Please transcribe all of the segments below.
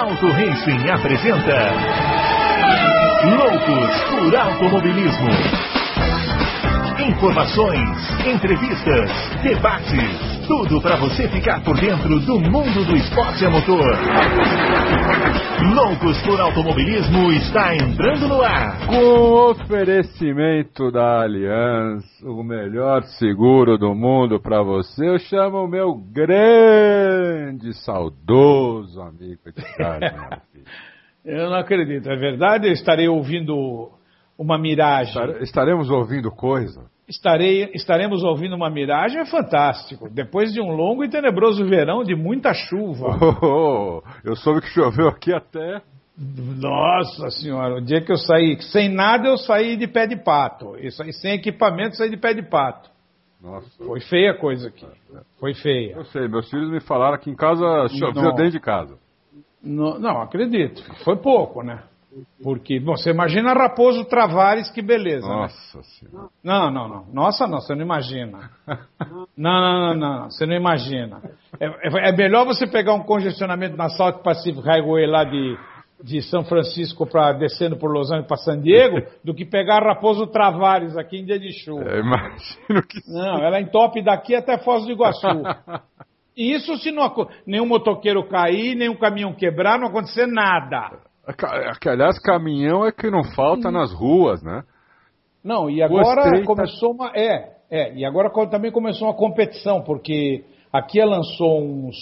Auto Racing apresenta Loucos por Automobilismo. Informações, entrevistas, debates, tudo para você ficar por dentro do mundo do esporte a motor. Loucos por Automobilismo está entrando no ar. Com oferecimento da Allianz, o melhor seguro do mundo para você, eu chamo o meu grande, saudoso amigo de casa. Eu não acredito, é verdade? Eu estarei ouvindo uma miragem. Estaremos ouvindo coisa. Estaremos ouvindo uma miragem, é fantástico. Depois de um longo e tenebroso verão de muita chuva. Eu soube que choveu aqui até... Nossa senhora, o dia que eu saí sem nada, eu saí de pé de pato. Eu saí sem equipamento, saí de pé de pato. Nossa. Foi feia a coisa aqui. Foi feia. Eu sei, meus filhos me falaram que em casa choveu dentro de casa. Não, acredito. Foi pouco, né? Porque, bom, você imagina Raposo Travares, que beleza, Nossa, né? Senhora. Não. Nossa, não, você não imagina. Não, você não imagina. É melhor você pegar um congestionamento na South Pacific Highway lá de São Francisco para descendo por Los Angeles para San Diego, do que pegar Raposo Travares aqui em dia de chuva. Imagino que sim. Não, ela entope daqui até Foz do Iguaçu. E isso se não nenhum motoqueiro cair, nenhum caminhão quebrar, não acontecer nada. Aliás, caminhão é que não falta nas ruas, né? Não, e agora começou uma... e agora também começou uma competição, porque aqui ela lançou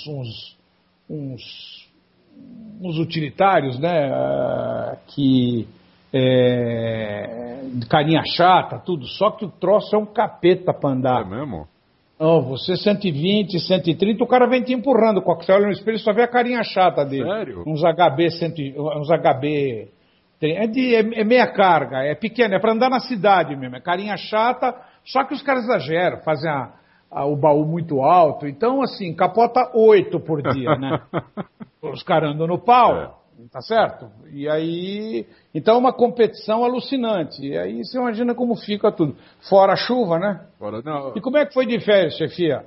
uns utilitários, né? De carinha chata, tudo, só que o troço é um capeta pra andar. É mesmo? Não, você 120, 130, o cara vem te empurrando. Quando você olha no espelho, só vê a carinha chata dele. Sério? Uns HB... É meia carga, é pequeno, é para andar na cidade mesmo. É carinha chata, só que os caras exageram, fazem o baú muito alto. Então, assim, capota 8 por dia, né? Os caras andam no pau, tá certo? E aí... Então é uma competição alucinante. E aí você imagina como fica tudo. Fora a chuva, né? Não. E como é que foi de férias, chefia?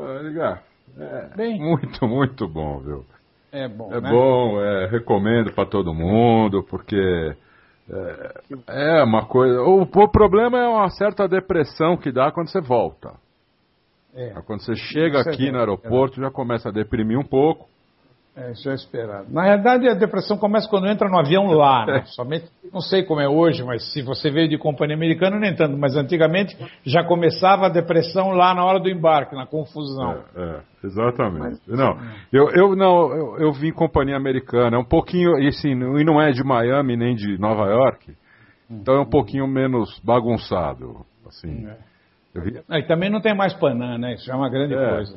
Bem. Muito, muito bom, viu? É bom, né? Bom, recomendo para todo mundo, porque é uma coisa... O problema é uma certa depressão que dá quando você volta. Quando você chega aqui no aeroporto, já começa a deprimir um pouco. Isso é esperado. Na realidade, a depressão começa quando entra no avião lá, né? Somente, não sei como é hoje, mas se você veio de companhia americana, nem tanto. Mas antigamente já começava a depressão lá na hora do embarque, na confusão. Exatamente. Eu vim em companhia americana, é um pouquinho, e assim, e não é de Miami nem de Nova York, então é um pouquinho menos bagunçado, assim. E também não tem mais Panam, né? Isso é uma grande coisa.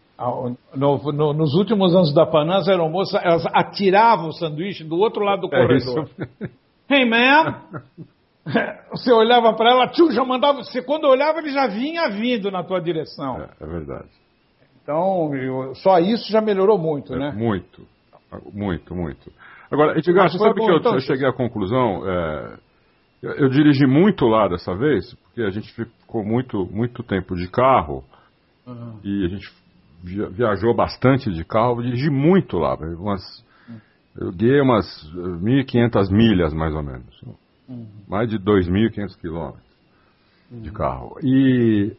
Nos últimos anos da Panam, as aeromoças, elas atiravam o sanduíche do outro lado do corredor. Hey, man! Você olhava para ela, já mandava... Você, quando olhava, ele já vinha vindo na tua direção. É verdade. Então, só isso já melhorou muito, né? Muito. Agora, Edgar, você sabe que eu cheguei à conclusão... Eu dirigi muito lá dessa vez, porque a gente ficou muito tempo de carro, e a gente viajou bastante de carro, eu dirigi muito lá, eu guiei umas 1.500 milhas, mais ou menos, mais de 2.500 quilômetros de carro. E,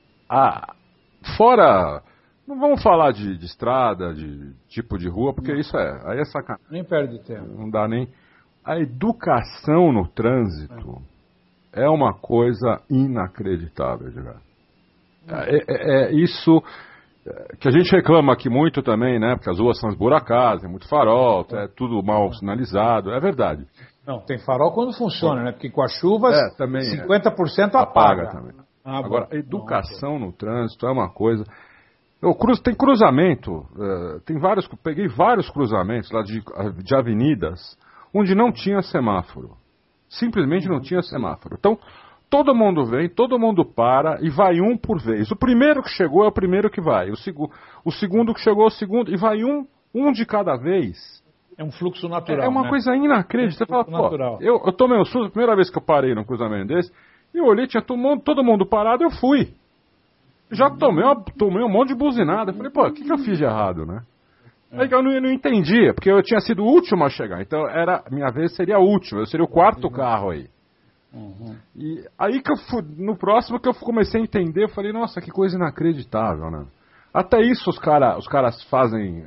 fora, não vamos falar de estrada, de tipo de rua, porque aí é sacanagem. Nem perde tempo. Não dá nem... A educação no trânsito é uma coisa inacreditável, Edgar. Isso que a gente reclama aqui muito também, né? Porque as ruas são esburacadas, tem muito farol, é tudo mal sinalizado, é verdade. Não, tem farol quando funciona, né? Porque com as chuvas, também 50% apaga. Também. Agora, a educação no trânsito é uma coisa... Tem cruzamento, peguei vários cruzamentos lá de avenidas, onde não tinha semáforo. Simplesmente não tinha semáforo. Então, todo mundo vem, todo mundo para e vai um por vez. O primeiro que chegou é o primeiro que vai. O segundo que chegou é o segundo e vai um de cada vez. É um fluxo natural. É uma coisa inacreditável. Você fala, eu tomei um susto, a primeira vez que eu parei num cruzamento desse, eu olhei, tinha todo mundo parado, eu fui. Já tomei um monte de buzinada. Eu falei, o que eu fiz de errado, né? Aí que eu não entendia, porque eu tinha sido o último a chegar. Então, minha vez seria a última, eu seria o quarto carro aí. E aí que no próximo que eu comecei a entender, eu falei, nossa, que coisa inacreditável, né? Até isso os caras fazem...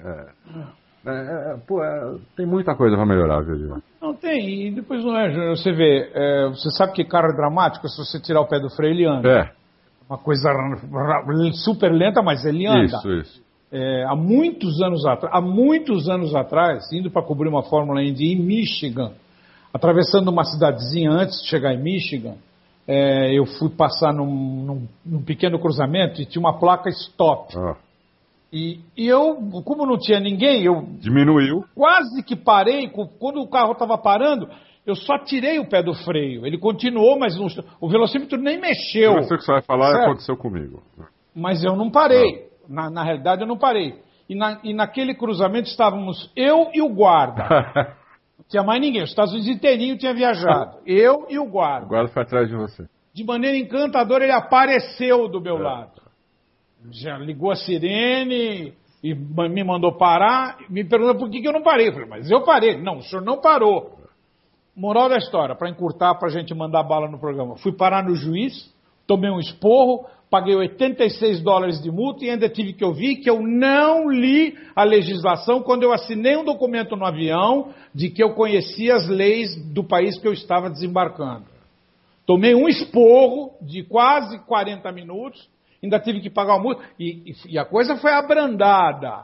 tem muita coisa pra melhorar, viu? Não tem, e depois não é, Júnior, você vê, você sabe que carro é dramático, se você tirar o pé do freio, ele anda. Uma coisa super lenta, mas ele anda. Isso. Há muitos anos atrás, indo para cobrir uma Fórmula Indy em Michigan, atravessando uma cidadezinha antes de chegar em Michigan, eu fui passar num pequeno cruzamento e tinha uma placa stop. E eu, como não tinha ninguém, eu... Diminuiu. Quase que parei, quando o carro estava parando, eu só tirei o pé do freio. Ele continuou, mas o velocímetro nem mexeu. Eu sei o que você vai falar, aconteceu comigo. Mas eu não parei. Na realidade, eu não parei. E naquele cruzamento estávamos eu e o guarda. Não tinha mais ninguém. Os Estados Unidos inteirinho tinha viajado. Eu e o guarda. O guarda foi atrás de você. De maneira encantadora, ele apareceu do meu lado. Já ligou a sirene e me mandou parar. Me perguntou por que eu não parei. Eu falei, mas eu parei. Não, o senhor não parou. Moral da história, para encurtar, para a gente mandar bala no programa. Fui parar no juiz, tomei um esporro, paguei $86 de multa e ainda tive que ouvir que eu não li a legislação quando eu assinei um documento no avião de que eu conhecia as leis do país que eu estava desembarcando. Tomei um esporro de quase 40 minutos, ainda tive que pagar uma multa e a coisa foi abrandada.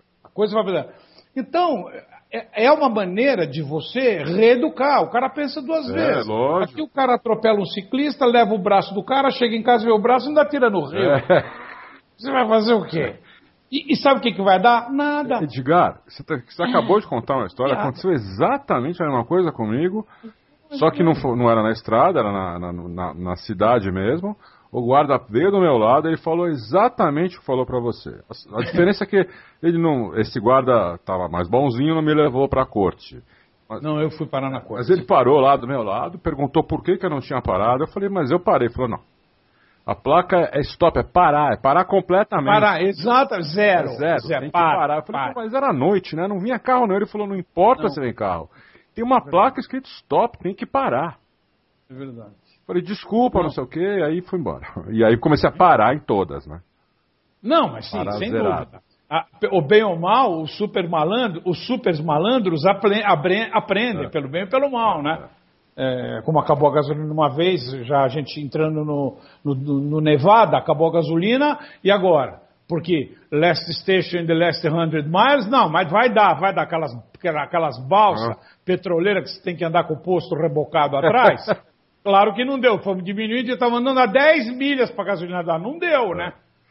Então, é uma maneira de você reeducar. O cara pensa duas vezes. Lógico. Aqui o cara atropela um ciclista, leva o braço do cara, chega em casa, vê o braço e ainda tira no rio. Você vai fazer o quê? E sabe o que vai dar? Nada. Edgar, você acabou de contar uma história, aconteceu exatamente a mesma coisa comigo, só que não era na estrada, era na cidade mesmo. O guarda veio do meu lado e ele falou exatamente o que falou pra você. A diferença é que esse guarda estava mais bonzinho, não me levou pra corte. Não, eu fui parar na corte. Mas ele parou lá do meu lado, perguntou por que eu não tinha parado. Eu falei, mas eu parei. Ele falou, não. A placa é stop, é parar completamente. Parar, exato, zero. Tem que parar. Eu falei, mas era noite, né? Não vinha carro não. Ele falou, não importa se vem carro. Tem uma placa escrito stop, tem que parar. É verdade. Falei, desculpa, não sei o quê, aí fui embora. E aí comecei a parar em todas, né? Não, mas sim, sem dúvida. O bem ou mal, os super malandros aprendem pelo bem e pelo mal, né? Como acabou a gasolina uma vez, já a gente entrando no Nevada, acabou a gasolina, e agora? Porque last station in the last 100 miles, não, mas vai dar aquelas balsas petroleiras que você tem que andar com o posto rebocado atrás. Claro que não deu, fomos diminuindo e estava andando a 10 milhas para a gasolina dar. Não deu, né?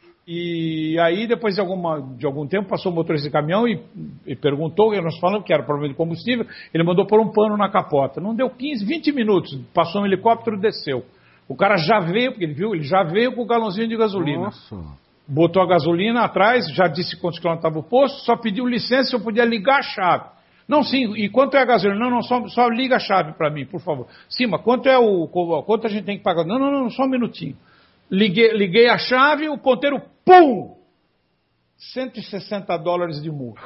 E aí, depois de algum tempo, passou o motorista de caminhão e perguntou, e nós falamos que era problema de combustível, ele mandou pôr um pano na capota. Não deu 15, 20 minutos, passou um helicóptero e desceu. O cara já veio, porque ele já veio com o galãozinho de gasolina. Nossa. Botou a gasolina atrás, já disse quantos quilômetros estava o posto, só pediu licença se eu podia ligar a chave. Não, sim, e quanto é a gasolina? Não, só liga a chave para mim, por favor. Sim, mas quanto a gente tem que pagar? Não, só um minutinho. Liguei a chave, o ponteiro, pum! $160 de multa.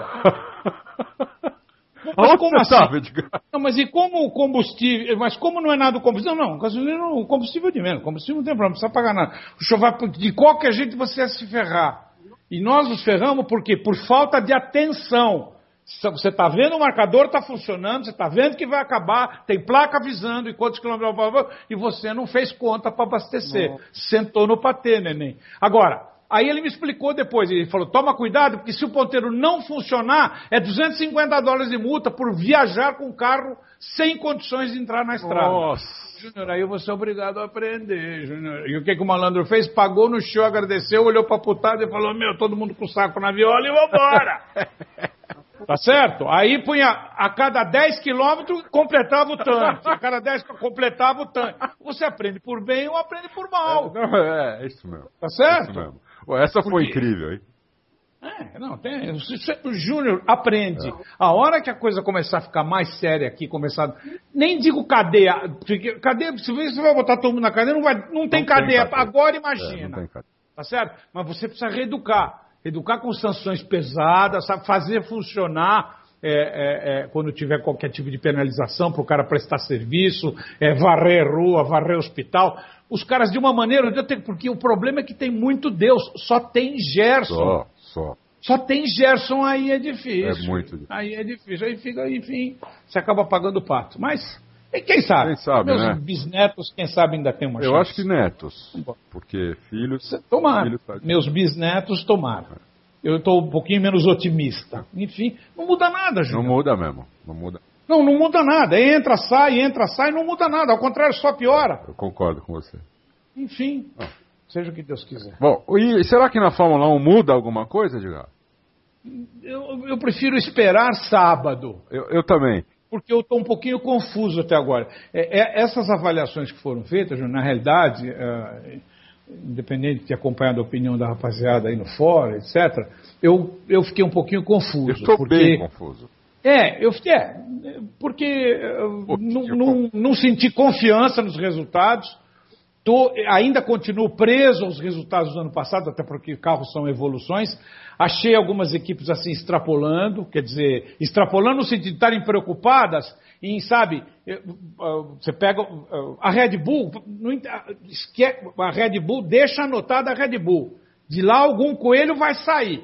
Mas como assim? Não, mas e como o combustível? Mas como não é nada do combustível? Não, gasolina, o combustível é de menos. O combustível não tem problema, não precisa pagar nada. O senhor vai, de qualquer jeito você vai se ferrar. E nós nos ferramos por quê? Por falta de atenção. Você está vendo o marcador está funcionando, você está vendo que vai acabar, tem placa avisando e quantos quilômetros, e você não fez conta para abastecer. Não. Sentou no patê, neném. Agora, aí ele me explicou depois, ele falou, toma cuidado, porque se o ponteiro não funcionar, é $250 de multa por viajar com o carro sem condições de entrar na estrada. Nossa. Júnior, aí você é obrigado a aprender, Júnior. E o que o malandro fez? Pagou no show, agradeceu, olhou para a putada e falou, todo mundo com o saco na viola e vambora. Tá certo? Aí punha a cada 10 quilômetros, completava o tanque. A cada 10 completava o tanque. Você aprende por bem ou aprende por mal. É isso mesmo. Tá certo? Isso mesmo. Essa foi incrível, hein? O Júnior aprende. A hora que a coisa começar a ficar mais séria aqui, nem digo cadeia, porque cadeia, se você vai botar todo mundo na cadeia, não tem cadeia. Agora imagina. Não tem cadeia. Tá certo? Mas você precisa reeducar. Educar com sanções pesadas, sabe? Fazer funcionar quando tiver qualquer tipo de penalização para o cara prestar serviço, varrer rua, varrer hospital. Os caras, de uma maneira, porque o problema é que tem muito Deus, só tem Gerson. Só tem Gerson, aí é difícil. É muito difícil. Aí é difícil. Aí fica, enfim, você acaba pagando o pato. Mas, quem sabe? Meus bisnetos, quem sabe, ainda tem uma chance. Eu acho que netos. Porque filhos... Tomara. Meus bisnetos, tomara. Eu estou um pouquinho menos otimista. Enfim, não muda nada, Júnior. Não muda mesmo. Não muda. Não muda nada. Entra, sai, não muda nada. Ao contrário, só piora. Eu concordo com você. Enfim... Seja o que Deus quiser. Bom, e será que na Fórmula 1 muda alguma coisa, Edgar? Eu prefiro esperar sábado. Eu também. Porque eu estou um pouquinho confuso até agora. Essas avaliações que foram feitas, na realidade, independente de ter acompanhado a opinião da rapaziada aí no fórum, etc., eu fiquei um pouquinho confuso. Eu estou bem confuso. Porque não senti confiança nos resultados. Ainda continuo preso aos resultados do ano passado, até porque carros são evoluções. Achei algumas equipes assim extrapolando, quer dizer, extrapolando no sentido de estarem preocupadas em, sabe, você pega a Red Bull, a Red Bull deixa anotada a Red Bull. De lá algum coelho vai sair.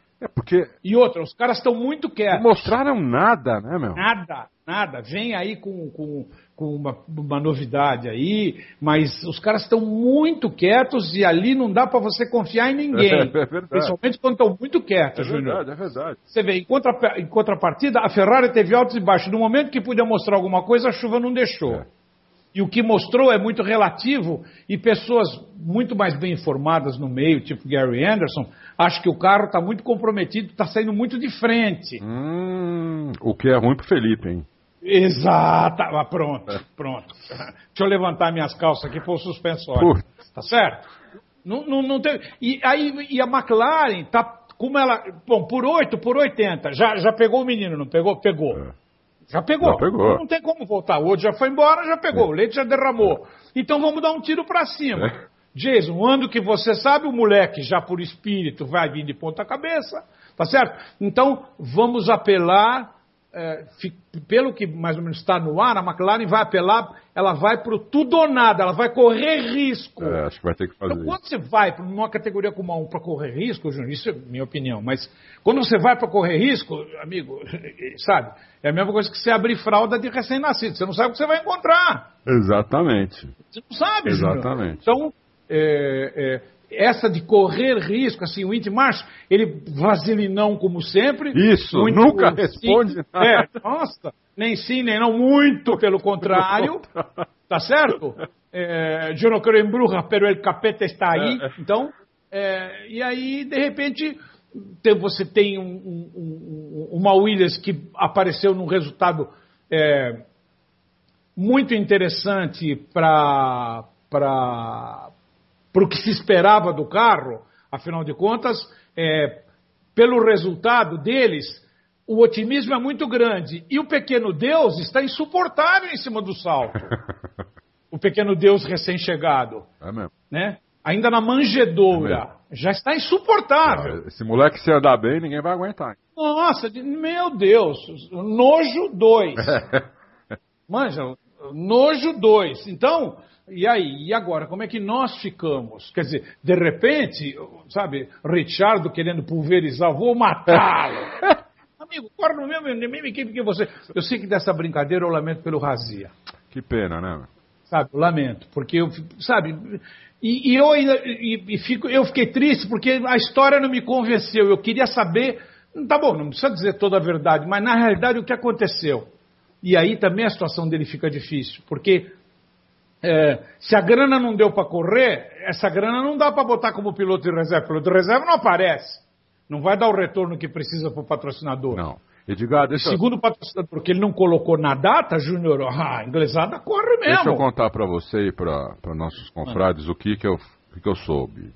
E outra, os caras estão muito quietos. Não mostraram nada, né, meu? Nada. Vem aí com uma novidade aí, mas os caras estão muito quietos e ali não dá para você confiar em ninguém. É verdade. Principalmente quando estão muito quietos, Júnior. É verdade. Você vê, em contrapartida, a Ferrari teve altos e baixos. No momento que podia mostrar alguma coisa, a chuva não deixou. E o que mostrou é muito relativo e pessoas muito mais bem informadas no meio, tipo Gary Anderson, acham que o carro está muito comprometido, está saindo muito de frente. O que é ruim pro Felipe, hein? Exato. Pronto. Deixa eu levantar minhas calças aqui para o suspensório. Tá certo? Não tem... E a McLaren tá como ela... Bom, por 8, por 80. Já pegou o menino, não pegou? Pegou. Já pegou. Não tem como voltar. O outro já foi embora, já pegou. O leite já derramou. Então vamos dar um tiro para cima. Jason, ando que você sabe, o moleque já por espírito vai vir de ponta cabeça. Tá certo? Então vamos apelar... pelo que mais ou menos está no ar, a McLaren vai apelar, ela vai para o tudo ou nada, ela vai correr risco. Acho que vai ter que fazer então, quando você vai para uma categoria como a 1 para correr risco, Júnior, isso é minha opinião, mas quando você vai para correr risco, amigo, sabe, é a mesma coisa que você abrir fralda de recém-nascido, você não sabe o que você vai encontrar. Exatamente. Você não sabe, Exatamente. Júnior. Então, essa de correr risco, assim, o Indy March, ele vaselinão como sempre. Isso, nunca responde nada. Nossa, nem sim, nem não, muito pelo contrário, tá certo? Eu não quero embrujar, pero el capeta está aí. Então, e aí, de repente, você tem uma Williams que apareceu num resultado muito interessante para o que se esperava do carro, afinal de contas, pelo resultado deles, o otimismo é muito grande. E o pequeno Deus está insuportável em cima do salto. O pequeno Deus recém-chegado. É mesmo. Né? Ainda na manjedoura. Já está insuportável. Esse moleque, se andar bem, ninguém vai aguentar. Nossa, meu Deus. Nojo 2. Manja, nojo 2. Então... E aí, e agora, como é que nós ficamos? Quer dizer, de repente, sabe, Richardo querendo pulverizar, vou matá-lo. Amigo, corre no mesma equipe que você. Eu sei que dessa brincadeira eu lamento pelo Razia. Que pena, né? Sabe, eu lamento, porque eu, sabe, eu fiquei triste porque a história não me convenceu. Eu queria saber, tá bom, não precisa dizer toda a verdade, mas na realidade o que aconteceu. E aí também a situação dele fica difícil, porque... se a grana não deu para correr, essa grana não dá para botar como piloto de reserva. O piloto de reserva não aparece. Não vai dar o retorno que precisa para o patrocinador. Não. Edgar, Segundo o patrocinador, porque ele não colocou na data, Júnior, a inglesada corre mesmo. Deixa eu contar para você e para nossos confrades o que eu soube.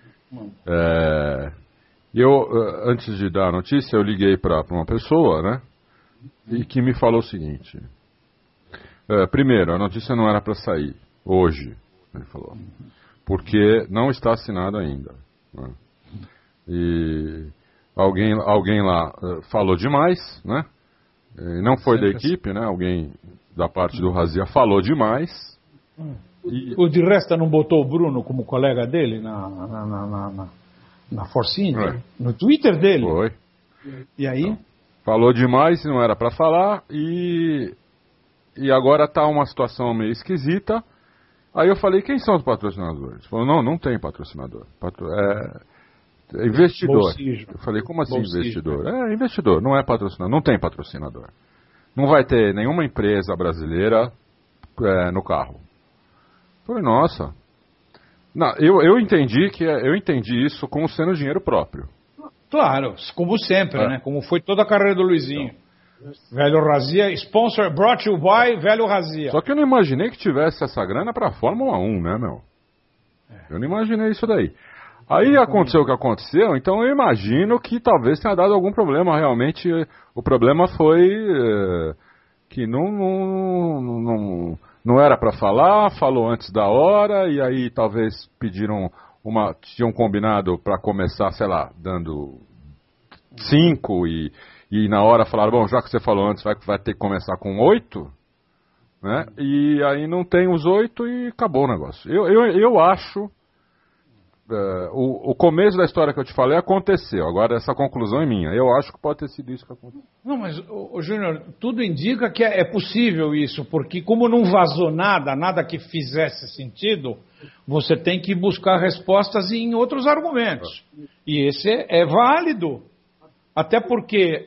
Antes de dar a notícia, eu liguei para uma pessoa, né? E que me falou o seguinte. Primeiro, a notícia não era para sair hoje, ele falou, porque não está assinado ainda. Né? E alguém lá falou demais, né? Não foi da equipe, né? Alguém da parte do Razia falou demais. O de Resta não botou o Bruno como colega dele na Force India? No Twitter dele? Foi. E aí? Então, falou demais, não era para falar, e agora tá uma situação meio esquisita. Aí eu falei, quem são os patrocinadores? Ele falou, não tem patrocinador. É investidor. Bolsijo. Eu falei, como assim Bolsijo, investidor? É investidor, não é patrocinador, não tem patrocinador. Não vai ter nenhuma empresa brasileira no carro. Eu falei, nossa. Não, eu entendi isso como sendo dinheiro próprio. Claro, como sempre, né? Como foi toda a carreira do Luizinho. Velho Razia, sponsor, brought you by Velho Razia. Só que eu não imaginei que tivesse essa grana pra Fórmula 1, né, meu? Eu não imaginei isso daí. Aí aconteceu o que aconteceu, então eu imagino que talvez tenha dado algum problema. Realmente, o problema foi que não era pra falar, falou antes da hora, e aí talvez tinham combinado pra começar, sei lá, dando 5 e na hora falaram, bom, já que você falou antes, vai ter que começar com 8, né? E aí não tem os 8 e acabou o negócio. Eu acho, o começo da história que eu te falei aconteceu, agora essa conclusão é minha. Eu acho que pode ter sido isso que aconteceu. Não, mas, Júnior, tudo indica que é possível isso, porque como não vazou nada que fizesse sentido, você tem que buscar respostas em outros argumentos. E esse é válido. Até porque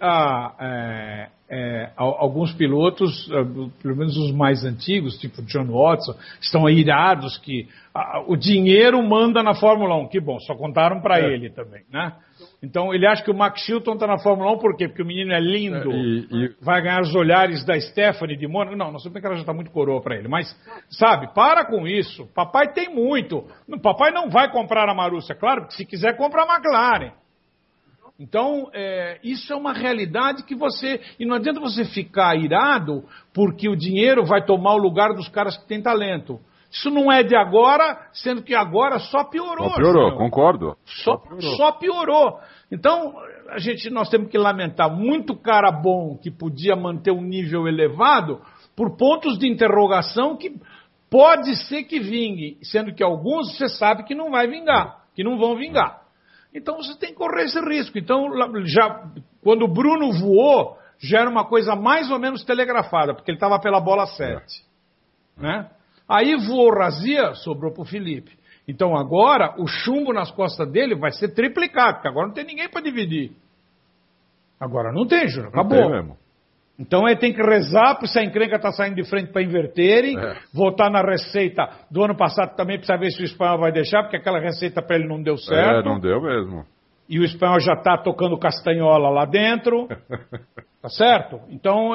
alguns pilotos, pelo menos os mais antigos, tipo John Watson, estão irados que o dinheiro manda na Fórmula 1. Que bom, só contaram para ele também, né? Então ele acha que o Max Chilton está na Fórmula 1 por quê? Porque o menino é lindo, vai ganhar os olhares da Stephanie de Mônaco. Não sei bem que ela já está muito coroa para ele, mas, sabe, para com isso. Papai tem muito. Papai não vai comprar a Marussia, claro, porque se quiser compra a McLaren. Então, isso é uma realidade que e não adianta você ficar irado porque o dinheiro vai tomar o lugar dos caras que têm talento. Isso não é de agora, sendo que agora só piorou. Só piorou, concordo. Só piorou. Então, nós temos que lamentar muito cara bom que podia manter um nível elevado por pontos de interrogação que pode ser que vingue, sendo que alguns você sabe que não vai vingar, que não vão vingar. Então você tem que correr esse risco. Então, quando o Bruno voou, já era uma coisa mais ou menos telegrafada, porque ele estava pela bola 7. Né? Aí voou o Razia, sobrou para o Felipe. Então agora, o chumbo nas costas dele vai ser triplicado, porque agora não tem ninguém para dividir. Agora não tem, Júnior, acabou. Não tem mesmo. Então ele tem que rezar para essa encrenca estar saindo de frente para inverterem, voltar na receita do ano passado também, precisa ver se o espanhol vai deixar, porque aquela receita para ele não deu certo. Não deu mesmo. E o espanhol já está tocando castanhola lá dentro, tá certo? Então,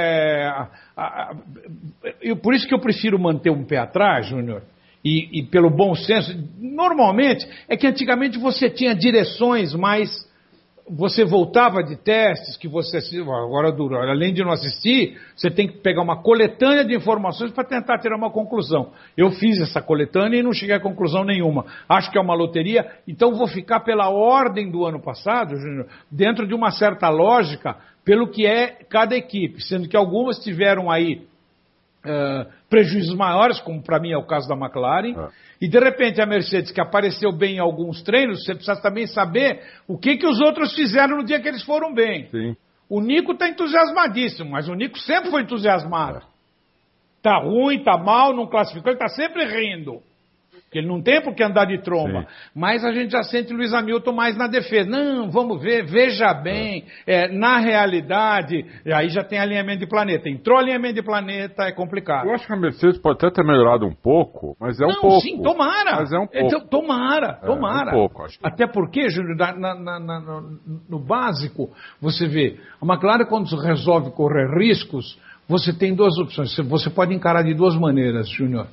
por isso que eu prefiro manter um pé atrás, Júnior, e pelo bom senso, normalmente, é que antigamente você tinha direções mais... Você voltava de testes que você... Agora, além de não assistir, você tem que pegar uma coletânea de informações para tentar tirar uma conclusão. Eu fiz essa coletânea e não cheguei a conclusão nenhuma. Acho que é uma loteria, então vou ficar pela ordem do ano passado, Júnior, dentro de uma certa lógica, pelo que é cada equipe, sendo que algumas tiveram aí prejuízos maiores, como para mim é o caso da McLaren, e de repente a Mercedes, que apareceu bem em alguns treinos, você precisa também saber o que os outros fizeram no dia que eles foram bem. Sim. O Nico está entusiasmadíssimo, mas o Nico sempre foi entusiasmado. Tá ruim, tá mal, não classificou, ele está sempre rindo. Porque ele não tem por que andar de tromba. Sim. Mas a gente já sente Lewis Hamilton mais na defesa. Não, vamos ver, veja bem, na realidade, aí já tem alinhamento de planeta. Entrou alinhamento de planeta, é complicado. Eu acho que a Mercedes pode até ter melhorado um pouco, mas é um pouco. Sim, tomara. Mas é um pouco. Tomara. É um pouco, acho que... Até porque, Júnior, no básico, você vê, a McLaren quando resolve correr riscos, você tem duas opções. Você pode encarar de duas maneiras, Júnior.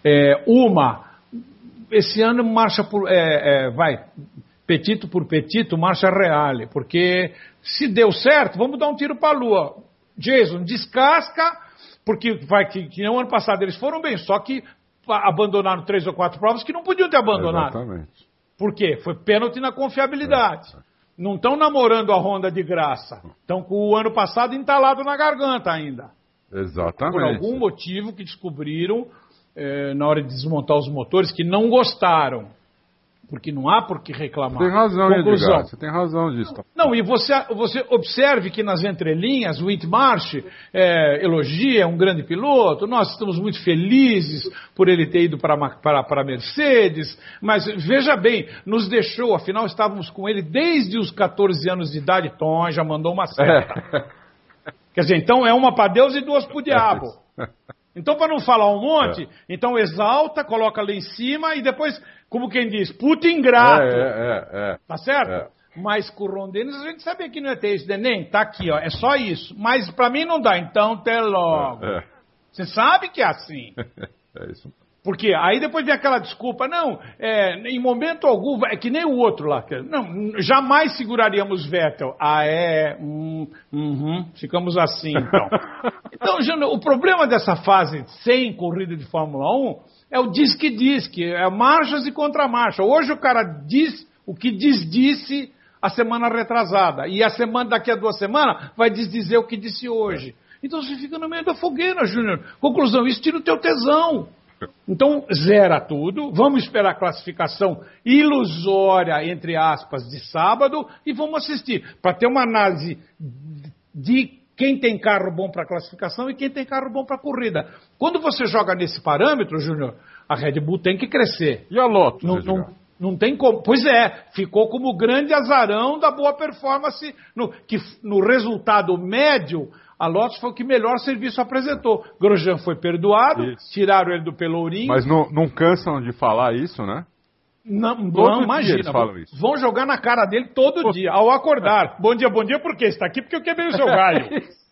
Esse ano marcha petito por petito, marcha reale, porque se deu certo, vamos dar um tiro para a lua. Jason, descasca, porque que no ano passado eles foram bem, só que abandonaram 3 ou 4 provas que não podiam ter abandonado. Exatamente. Por quê? Foi pênalti na confiabilidade. Não estão namorando a Honda de graça. Estão com o ano passado entalado na garganta ainda. Exatamente. Por algum motivo que descobriram na hora de desmontar os motores que não gostaram. Porque não há por que reclamar. Tem razão, Edgar. Você tem razão disso. Não, e você observe que nas entrelinhas o Whitmarsh elogia, é um grande piloto, nós estamos muito felizes por ele ter ido para a Mercedes, mas veja bem, nos deixou, afinal estávamos com ele desde os 14 anos de idade. Tom já mandou uma seta. Quer dizer, então é uma para Deus e duas para o diabo. Então, para não falar um monte, então exalta, coloca lá em cima e depois, como quem diz, puta ingrato. Tá certo? Mas com o Ron Dennis a gente sabia que não ia ter isso. Nem, tá aqui, ó, é só isso. Mas para mim não dá, então até logo. Você sabe que é assim. É isso. Porque aí depois vem aquela desculpa, não, em momento algum, é que nem o outro lá, não, jamais seguraríamos Vettel. Ficamos assim, então. Então, Júnior, o problema dessa fase sem corrida de Fórmula 1 é o diz-que-diz-que, é marchas e contramarcha. Hoje o cara diz o que disse a semana retrasada, e daqui a 2 semanas vai dizer o que disse hoje. Então você fica no meio da fogueira, Júnior. Conclusão, isso tira o teu tesão. Então, zera tudo, vamos esperar a classificação ilusória, entre aspas, de sábado, e vamos assistir, para ter uma análise de quem tem carro bom para classificação e quem tem carro bom para corrida. Quando você joga nesse parâmetro, Júnior, a Red Bull tem que crescer. E a Lotus? Não tem como. Pois ficou como o grande azarão da boa performance, no resultado médio. A Lotus foi o que melhor serviço apresentou. Grosjean foi perdoado, tiraram ele do Pelourinho. Mas não cansam de falar isso, né? Não, imagina. Vão jogar na cara dele todo dia, ao acordar. Bom dia, por quê? Você está aqui porque eu quebrei o seu galho.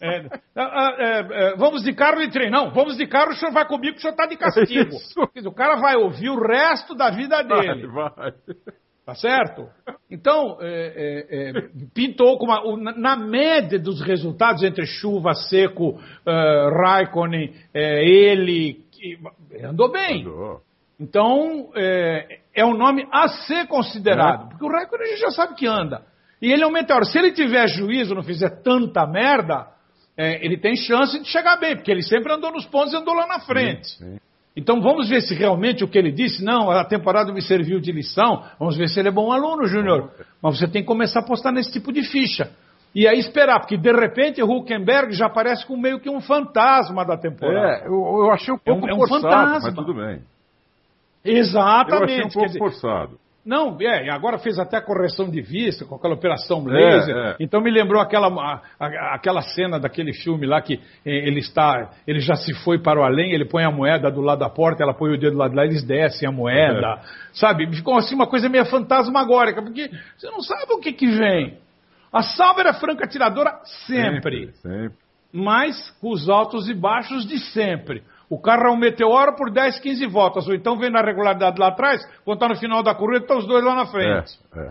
Vamos de carro de trem. Não, vamos de carro, o senhor vai comigo, o senhor está de castigo. O cara vai ouvir o resto da vida dele. Vai. Tá certo? Então, pintou na média dos resultados entre chuva, seco, Raikkonen, ele andou bem. Andou. Então, é um nome a ser considerado, porque o Raikkonen a gente já sabe que anda. E ele é um meteoro. Se ele tiver juízo, não fizer tanta merda, ele tem chance de chegar bem, porque ele sempre andou nos pontos e andou lá na frente. Sim. Então vamos ver se realmente o que ele disse, não, a temporada me serviu de lição, vamos ver se ele é bom aluno, Júnior. Mas você tem que começar a apostar nesse tipo de ficha. E aí esperar, porque de repente o Hülkenberg já aparece com meio que um fantasma da temporada. Eu achei um pouco forçado, fantasma. Mas tudo bem. Exatamente. Eu achei um pouco forçado. Não, agora fez até a correção de vista com aquela operação laser. Então me lembrou aquela cena daquele filme lá que ele já se foi para o além, ele põe a moeda do lado da porta, ela põe o dedo do lado de lá, eles descem a moeda. Sabe? Ficou assim uma coisa meio fantasmagórica, porque você não sabe o que vem. A Sauber é franca atiradora sempre. Mas com os altos e baixos de sempre. O carro é um meteoro por 10, 15 voltas. Ou então vem na regularidade lá atrás, quando está no final da corrida, estão os dois lá na frente.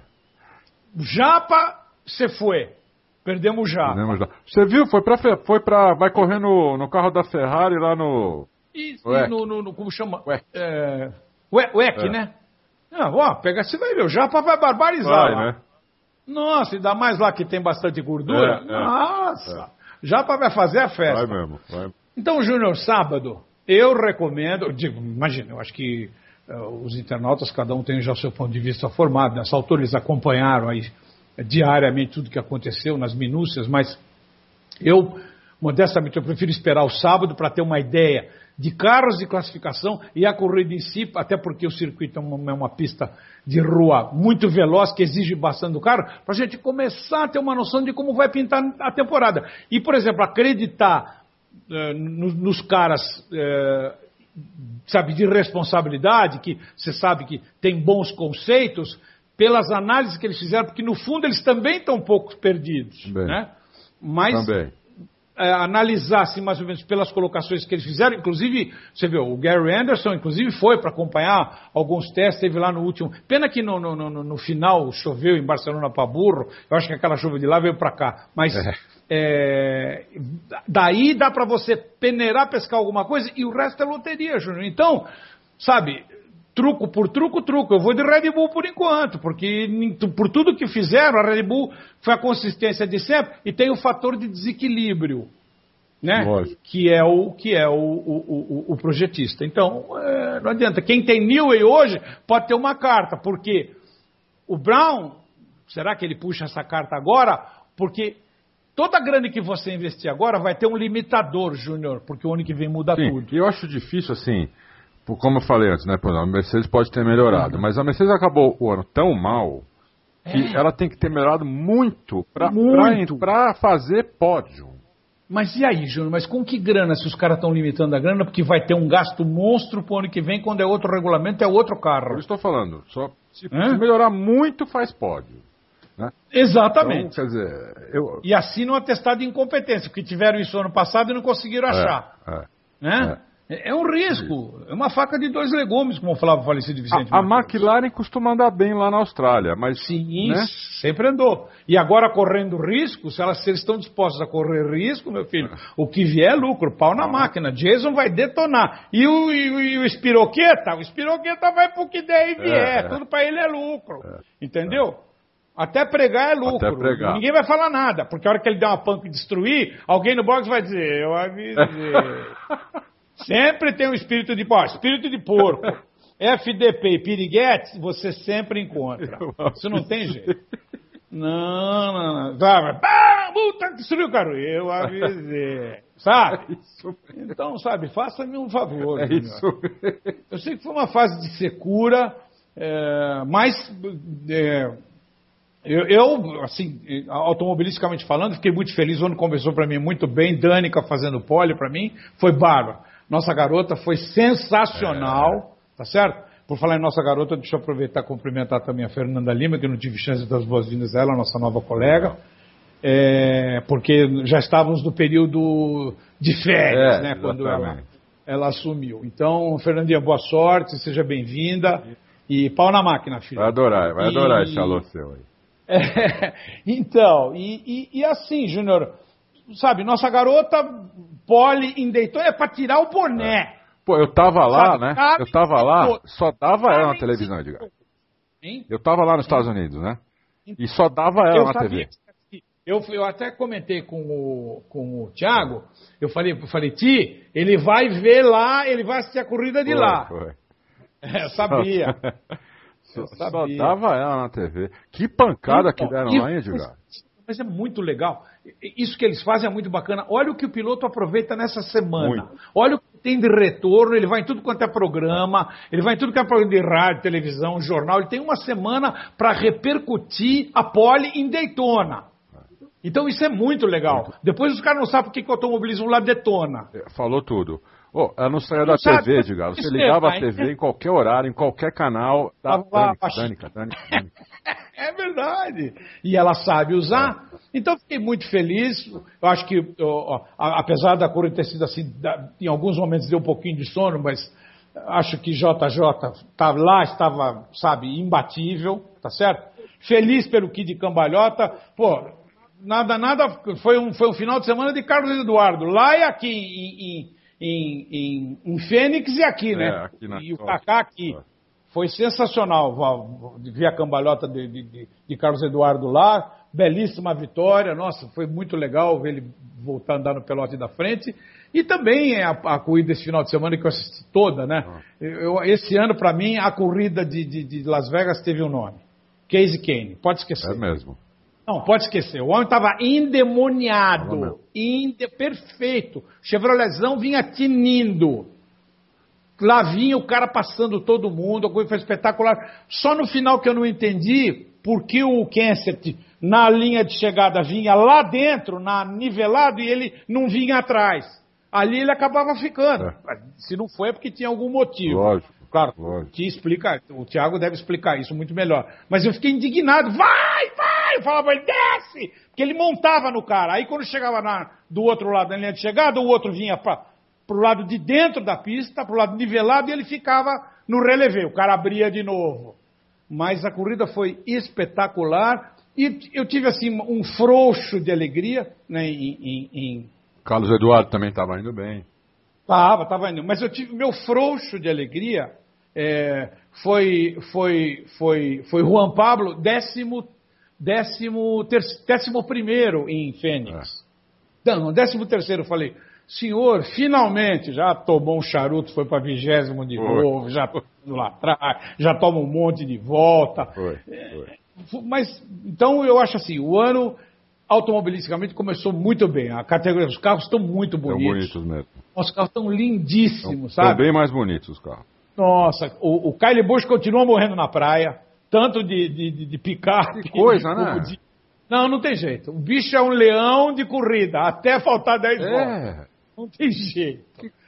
Japa, você foi. Perdemos o Japa. Você viu? Vai correr no carro da Ferrari lá no... como chama? WEC, né? Pega, você vai ver, o Japa vai barbarizar lá. Né? Nossa, ainda mais lá que tem bastante gordura. Nossa, Japa vai fazer a festa. Vai mesmo. Então, Júnior, sábado, eu recomendo, imagina, eu acho que os internautas, cada um tem já o seu ponto de vista formado. Nessa altura eles acompanharam aí diariamente tudo que aconteceu nas minúcias, mas modestamente, eu prefiro esperar o sábado para ter uma ideia de carros de classificação e a corrida em si, até porque o circuito é uma pista de rua muito veloz, que exige bastante do carro, para a gente começar a ter uma noção de como vai pintar a temporada. E, por exemplo, acreditar nos caras, sabe, de responsabilidade, que você sabe que tem bons conceitos, pelas análises que eles fizeram, porque no fundo eles também estão um pouco perdidos, né? Mas analisar assim, mais ou menos pelas colocações que eles fizeram, inclusive, você viu, o Gary Anderson inclusive foi para acompanhar alguns testes, teve lá no último, pena que no final choveu em Barcelona para burro, eu acho que aquela chuva de lá veio para cá, mas daí dá para você peneirar, pescar alguma coisa, e o resto é loteria, Júnior. Então, sabe, truco por truco. Eu vou de Red Bull por enquanto, porque por tudo que fizeram, a Red Bull foi a consistência de sempre e tem o fator de desequilíbrio, né? Que é o projetista. Então, não adianta. Quem tem Newey hoje pode ter uma carta, porque o Brown, será que ele puxa essa carta agora? Porque toda grana que você investir agora vai ter um limitador, Júnior, porque o ano que vem muda tudo. E eu acho difícil, assim, como eu falei antes, né? A Mercedes pode ter melhorado, mas a Mercedes acabou o ano tão mal que ela tem que ter melhorado muito para fazer pódio. Mas e aí, Júnior? Mas com que grana, se os caras estão limitando a grana? Porque vai ter um gasto monstro pro ano que vem, quando é outro regulamento, é outro carro. Por isso estou falando. Se melhorar muito, faz pódio. Né? Exatamente. Então, quer dizer, E assinam um atestado de incompetência, porque tiveram isso ano passado e não conseguiram achar. Né? É um risco, é uma faca de dois legumes, como falava o falecido Vicente. A McLaren costuma andar bem lá na Austrália, mas... Sim, né? sempre andou. E agora correndo risco, se eles estão dispostos a correr risco, meu filho, o que vier é lucro, pau na máquina. Jason vai detonar. E o Espiroqueta? O Espiroqueta vai pro que der e vier. Tudo para ele é lucro. Entendeu? Até pregar é lucro. Até pregar. Ninguém vai falar nada, porque a hora que ele der uma punk e destruir, alguém no box vai dizer, eu avisei. Sempre tem um espírito de porco. FDP e piriguete, você sempre encontra. Isso não tem jeito. Não. Puta, destruiu o carro. Eu avisei. Sabe? Então, sabe, faça-me um favor. É isso. Eu sei que foi uma fase de secura, mas... Eu, assim, automobilisticamente falando, fiquei muito feliz. O ano começou para mim muito bem. Dânica fazendo pole para mim, foi bárbaro. Nossa garota foi sensacional, tá certo? Por falar em nossa garota, deixa eu aproveitar e cumprimentar também a Fernanda Lima, que eu não tive chance de dar as boas-vindas a ela, nossa nova colega, porque já estávamos no período de férias, né, quando ela assumiu. Então, Fernandinha, boa sorte, seja bem-vinda e pau na máquina, filha. Vai adorar esse alô seu aí. Então, e assim, Júnior, sabe, nossa garota pole em Daytona é pra tirar o boné. Pô, eu tava lá, sabe, né? Eu tava lá, só dava ela na televisão, Edgar. Eu tava lá nos Estados Unidos, né? E só dava ela na TV. Eu até comentei com o Thiago, eu falei, Ti, ele vai ver lá, ele vai assistir a corrida de lá. Foi. Eu sabia. Só dava ela na TV. Que pancada que deram lá, hein, Edgar? Mas é muito legal. Isso que eles fazem é muito bacana. Olha o que o piloto aproveita nessa semana. Olha o que tem de retorno. Ele vai em tudo quanto é programa. Ele vai em tudo que é programa de rádio, televisão, jornal. Ele tem uma semana para repercutir a pole em Daytona. Então isso é muito legal. Depois os caras não sabem por que o automobilismo lá detona. Falou tudo. Ela não saía da TV, Edgar. Você ligava a TV em qualquer horário, em qualquer canal. Dânica. É verdade. E ela sabe usar. Então, fiquei muito feliz. Eu acho que, apesar da corrida ter sido assim, em alguns momentos deu um pouquinho de sono, mas acho que JJ estava, sabe, imbatível, tá certo? Feliz pelo Kid Cambalhota. Pô, nada, foi um final de semana de Carlos Eduardo. Lá e aqui, em Fênix e aqui, né? E o Kaká aqui. Foi sensacional ver a cambalhota de Carlos Eduardo lá, belíssima vitória, nossa, foi muito legal ver ele voltar a andar no pelote da frente, e também a corrida desse final de semana que eu assisti toda, né? Esse ano, para mim, a corrida de Las Vegas teve um nome, Casey Kane, pode esquecer. É mesmo. Não, pode esquecer, o homem estava endemoniado, perfeito, Chevroletzão vinha tinindo. Lá vinha o cara passando todo mundo, a coisa foi espetacular. Só no final que eu não entendi por que o Kenseth, na linha de chegada, vinha lá dentro, nivelado, e ele não vinha atrás. Ali ele acabava ficando. Se não foi é porque tinha algum motivo. Lógico. Claro, o Thiago deve explicar isso muito melhor. Mas eu fiquei indignado. Vai! Eu falava, ele desce! Porque ele montava no cara. Aí quando chegava do outro lado da linha de chegada, o outro vinha pro lado de dentro da pista, pro lado nivelado, e ele ficava no relevê. O cara abria de novo. Mas a corrida foi espetacular. E eu tive, assim, um frouxo de alegria, né, Carlos Eduardo também estava indo bem. Tava indo. Mas eu tive meu frouxo de alegria Foi Juan Pablo, 11º em Fênix. Não, 13º, eu falei, senhor, finalmente, já tomou um charuto, foi para 20º de novo, já tô lá atrás, já toma um monte de volta. Mas, então, eu acho assim, o ano, automobilisticamente, começou muito bem. A categoria dos carros estão muito bonitos. Estão bonitos mesmo. Os carros estão lindíssimos, sabe? Estão bem mais bonitos os carros. Nossa, o Kyle Busch continua morrendo na praia, tanto de picape. Que coisa, né? Não tem jeito. O bicho é um leão de corrida, até faltar 10 voltas. Não tem jeito.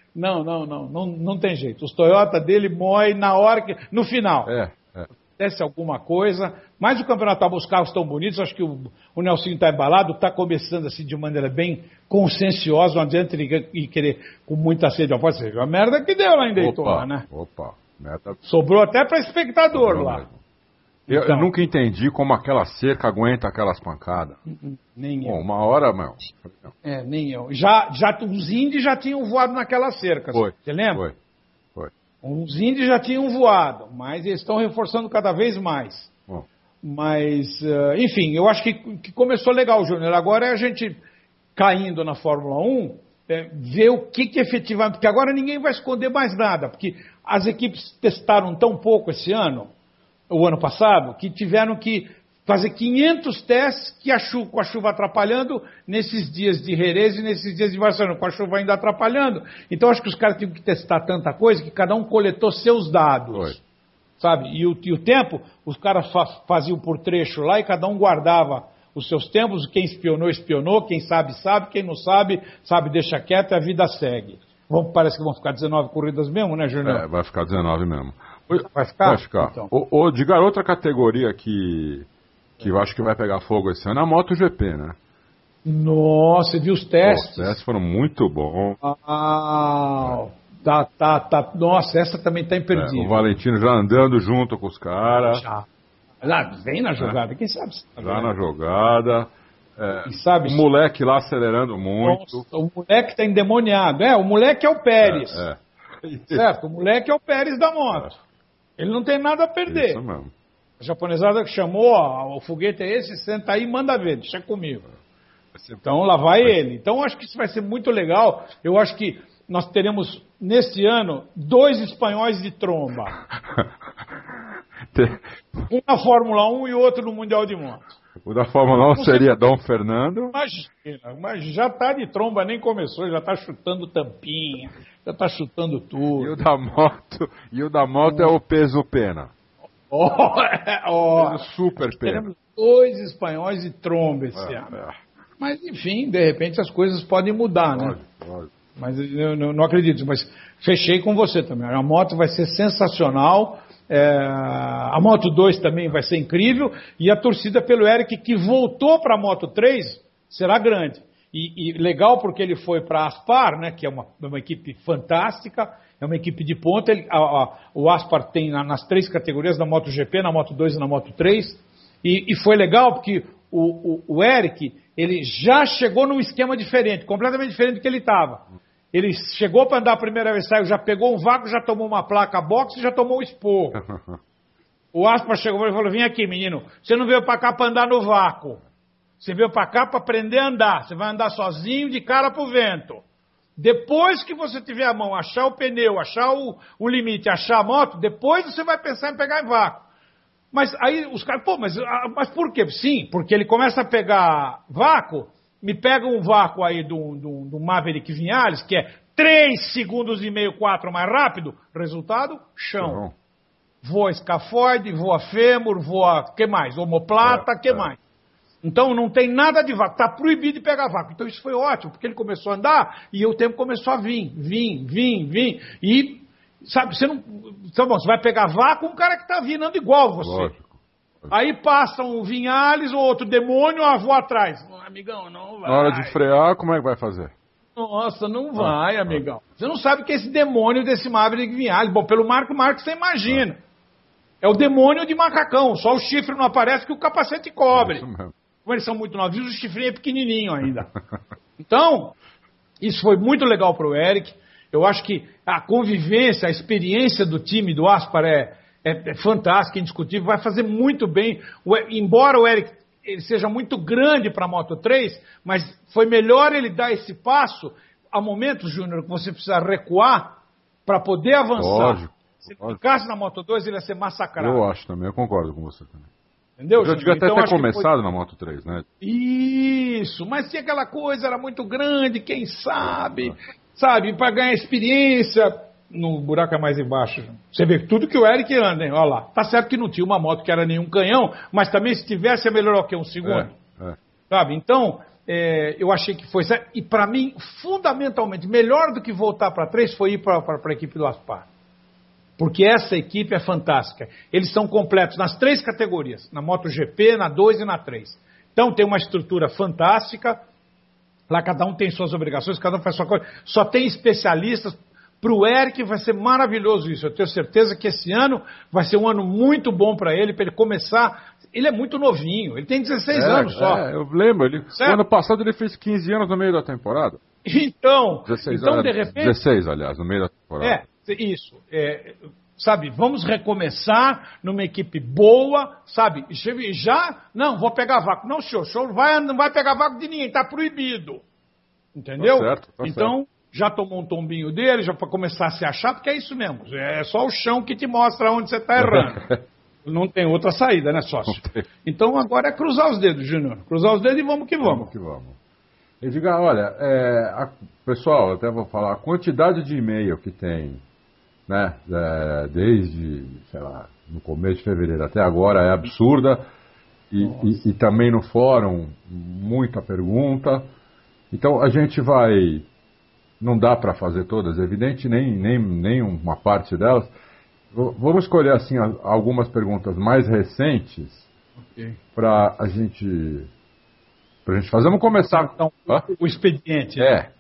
Não tem jeito. Os Toyota dele moem na hora que... No final. Acontece alguma coisa. Mas o campeonato, os carros estão bonitos. Acho que o Nelsinho está embalado, está começando assim de maneira bem conscienciosa. Não adianta ele querer com muita sede. Pode ser a merda que deu lá em Daytona, né? Merda. Sobrou até para espectador lá. Mesmo. Eu nunca entendi como aquela cerca aguenta aquelas pancadas. Nem eu. Uma hora, meu. Nem eu. Os índios já tinham voado naquela cerca. Você lembra? Foi. Os índios já tinham voado, mas eles estão reforçando cada vez mais. Mas, enfim, eu acho que começou legal, Júnior. Agora é a gente caindo na Fórmula 1, ver o que efetivamente... Porque agora ninguém vai esconder mais nada, porque as equipes testaram tão pouco esse ano, o ano passado, que tiveram que fazer 500 testes com a chuva atrapalhando nesses dias de Jerez e nesses dias de Barcelona, com a chuva ainda atrapalhando. Então, acho que os caras tinham que testar tanta coisa que cada um coletou seus dados. Sabe? E o tempo, os caras faziam por trecho lá e cada um guardava os seus tempos. Quem espionou, quem sabe, quem não sabe, deixa quieto e a vida segue. Parece que vão ficar 19 corridas mesmo, né, Júnior? Vai ficar 19 mesmo. Vai ficar? Vai ficar. Então. Diga outra categoria que eu acho que vai pegar fogo esse ano é a MotoGP, né? Nossa, você viu os testes? Os testes foram muito bons. Nossa, essa também tá imperdível. O Valentino já andando junto com os caras. Já vem na jogada, quem sabe? Já na jogada. Sabe, o moleque lá acelerando muito. Nossa, o moleque tá endemoniado. O moleque é o Pérez. Certo, o moleque é o Pérez da moto. Ele não tem nada a perder. Isso mesmo. A japonesada que chamou, o foguete é esse, senta aí e manda ver, deixa comigo. Então lá vai ele. Então eu acho que isso vai ser muito legal. Eu acho que nós teremos, neste ano, 2 espanhóis de tromba. Um na Fórmula 1 e outro no Mundial de Moto. O da Fórmula 1 seria Dom Fernando. Imagina, mas já tá de tromba, nem começou, já tá chutando tampinha, já tá chutando tudo. E o da moto é o peso pena. Super pena. Teremos 2 espanhóis de tromba esse ano. Mas, enfim, de repente as coisas podem mudar, né? Pode. Mas eu não acredito. Mas fechei com você também. A moto vai ser sensacional. A Moto 2 também vai ser incrível. E a torcida pelo Eric, que voltou para a Moto 3, será grande. E legal porque ele foi para a Aspar, né, que é uma equipe fantástica. É uma equipe de ponta. O Aspar tem nas 3 categorias, na MotoGP, na Moto 2 e na Moto 3. E foi legal porque o Eric, ele já chegou num esquema diferente, completamente diferente do que ele estava. Ele chegou para andar a primeira vez, saiu, já pegou um vácuo, já tomou uma placa boxe e já tomou um esporro. O Aspar chegou e falou, vem aqui, menino, você não veio para cá para andar no vácuo. Você veio para cá para aprender a andar. Você vai andar sozinho, de cara pro vento. Depois que você tiver a mão, achar o pneu, achar o limite, achar a moto, depois você vai pensar em pegar em vácuo. Mas aí os caras, mas por quê? Sim, porque ele começa a pegar vácuo, me pega um vácuo aí do Maverick Vinales, que é 3 segundos e meio, 4 mais rápido, resultado, chão. Voa escafoide, voa fêmur, voa, que mais? Omoplata, que mais? Então não tem nada de vácuo, está proibido de pegar vácuo. Então isso foi ótimo, porque ele começou a andar e o tempo começou a vir. E, sabe, você não. Tá bom, você vai pegar vácuo um cara que está vindo igual a você. Lógico. Aí passa um Vinhales ou outro demônio, voa atrás. Amigão, não vai. Na hora de frear, como é que vai fazer? Nossa, não vai, amigão. Você não sabe o que é esse demônio desse Maverick Vinhales. Bom, pelo Marco Marques você imagina. É o demônio de macacão. Só o chifre não aparece que o capacete cobre. Isso mesmo. Como eles são muito novinhos, o chifrinho é pequenininho ainda. Então, isso foi muito legal para o Eric. Eu acho que a convivência, a experiência do time do Aspar é fantástica, indiscutível, vai fazer muito bem. Embora o Eric ele seja muito grande para a Moto 3, mas foi melhor ele dar esse passo a momentos, Júnior, que você precisa recuar para poder avançar. Lógico. Se ele ficasse na Moto 2, ele ia ser massacrado. Eu acho também, eu concordo com você também. Entendeu, eu Júnior? devia até Então, ter começado na Moto 3, né? Isso, mas se aquela coisa era muito grande, quem sabe, para ganhar experiência, no buraco é mais embaixo. Você vê tudo que o Eric anda, hein? Olha lá. Tá certo que não tinha uma moto que era nenhum canhão, mas também se tivesse é melhor o que? Um segundo. Sabe? Então, eu achei que foi certo. E para mim, fundamentalmente, melhor do que voltar para 3 foi ir para a equipe do Aspar. Porque essa equipe é fantástica. Eles são completos nas 3 categorias, na MotoGP, na 2 e na 3. Então tem uma estrutura fantástica, lá cada um tem suas obrigações, cada um faz sua coisa. Só tem especialistas. Para o Eric vai ser maravilhoso isso. Eu tenho certeza que esse ano vai ser um ano muito bom para ele começar. Ele é muito novinho, ele tem 16 anos só. Eu lembro, o ano passado ele fez 15 anos no meio da temporada. Então de repente... 16, aliás, no meio da temporada. Isso. Sabe, vamos recomeçar numa equipe boa, sabe? Não, vou pegar vácuo. Não, senhor, não vai pegar vácuo de ninguém, está proibido. Entendeu? Tá certo. Então, já tomou um tombinho dele, já para começar a se achar, porque é isso mesmo. É só o chão que te mostra onde você está errando. Não tem outra saída, né, sócio? Então agora é cruzar os dedos, Júnior. Cruzar os dedos e vamos que vamos. Edgar, olha, pessoal, eu até vou falar, a quantidade de e-mail que tem, né, desde, sei lá, no começo de fevereiro até agora é absurda, e também no fórum, muita pergunta. Então a gente não dá para fazer todas, é evidente, nem uma parte delas. Vamos escolher, assim, algumas perguntas mais recentes para a gente fazer. Vamos começar. Então, o expediente.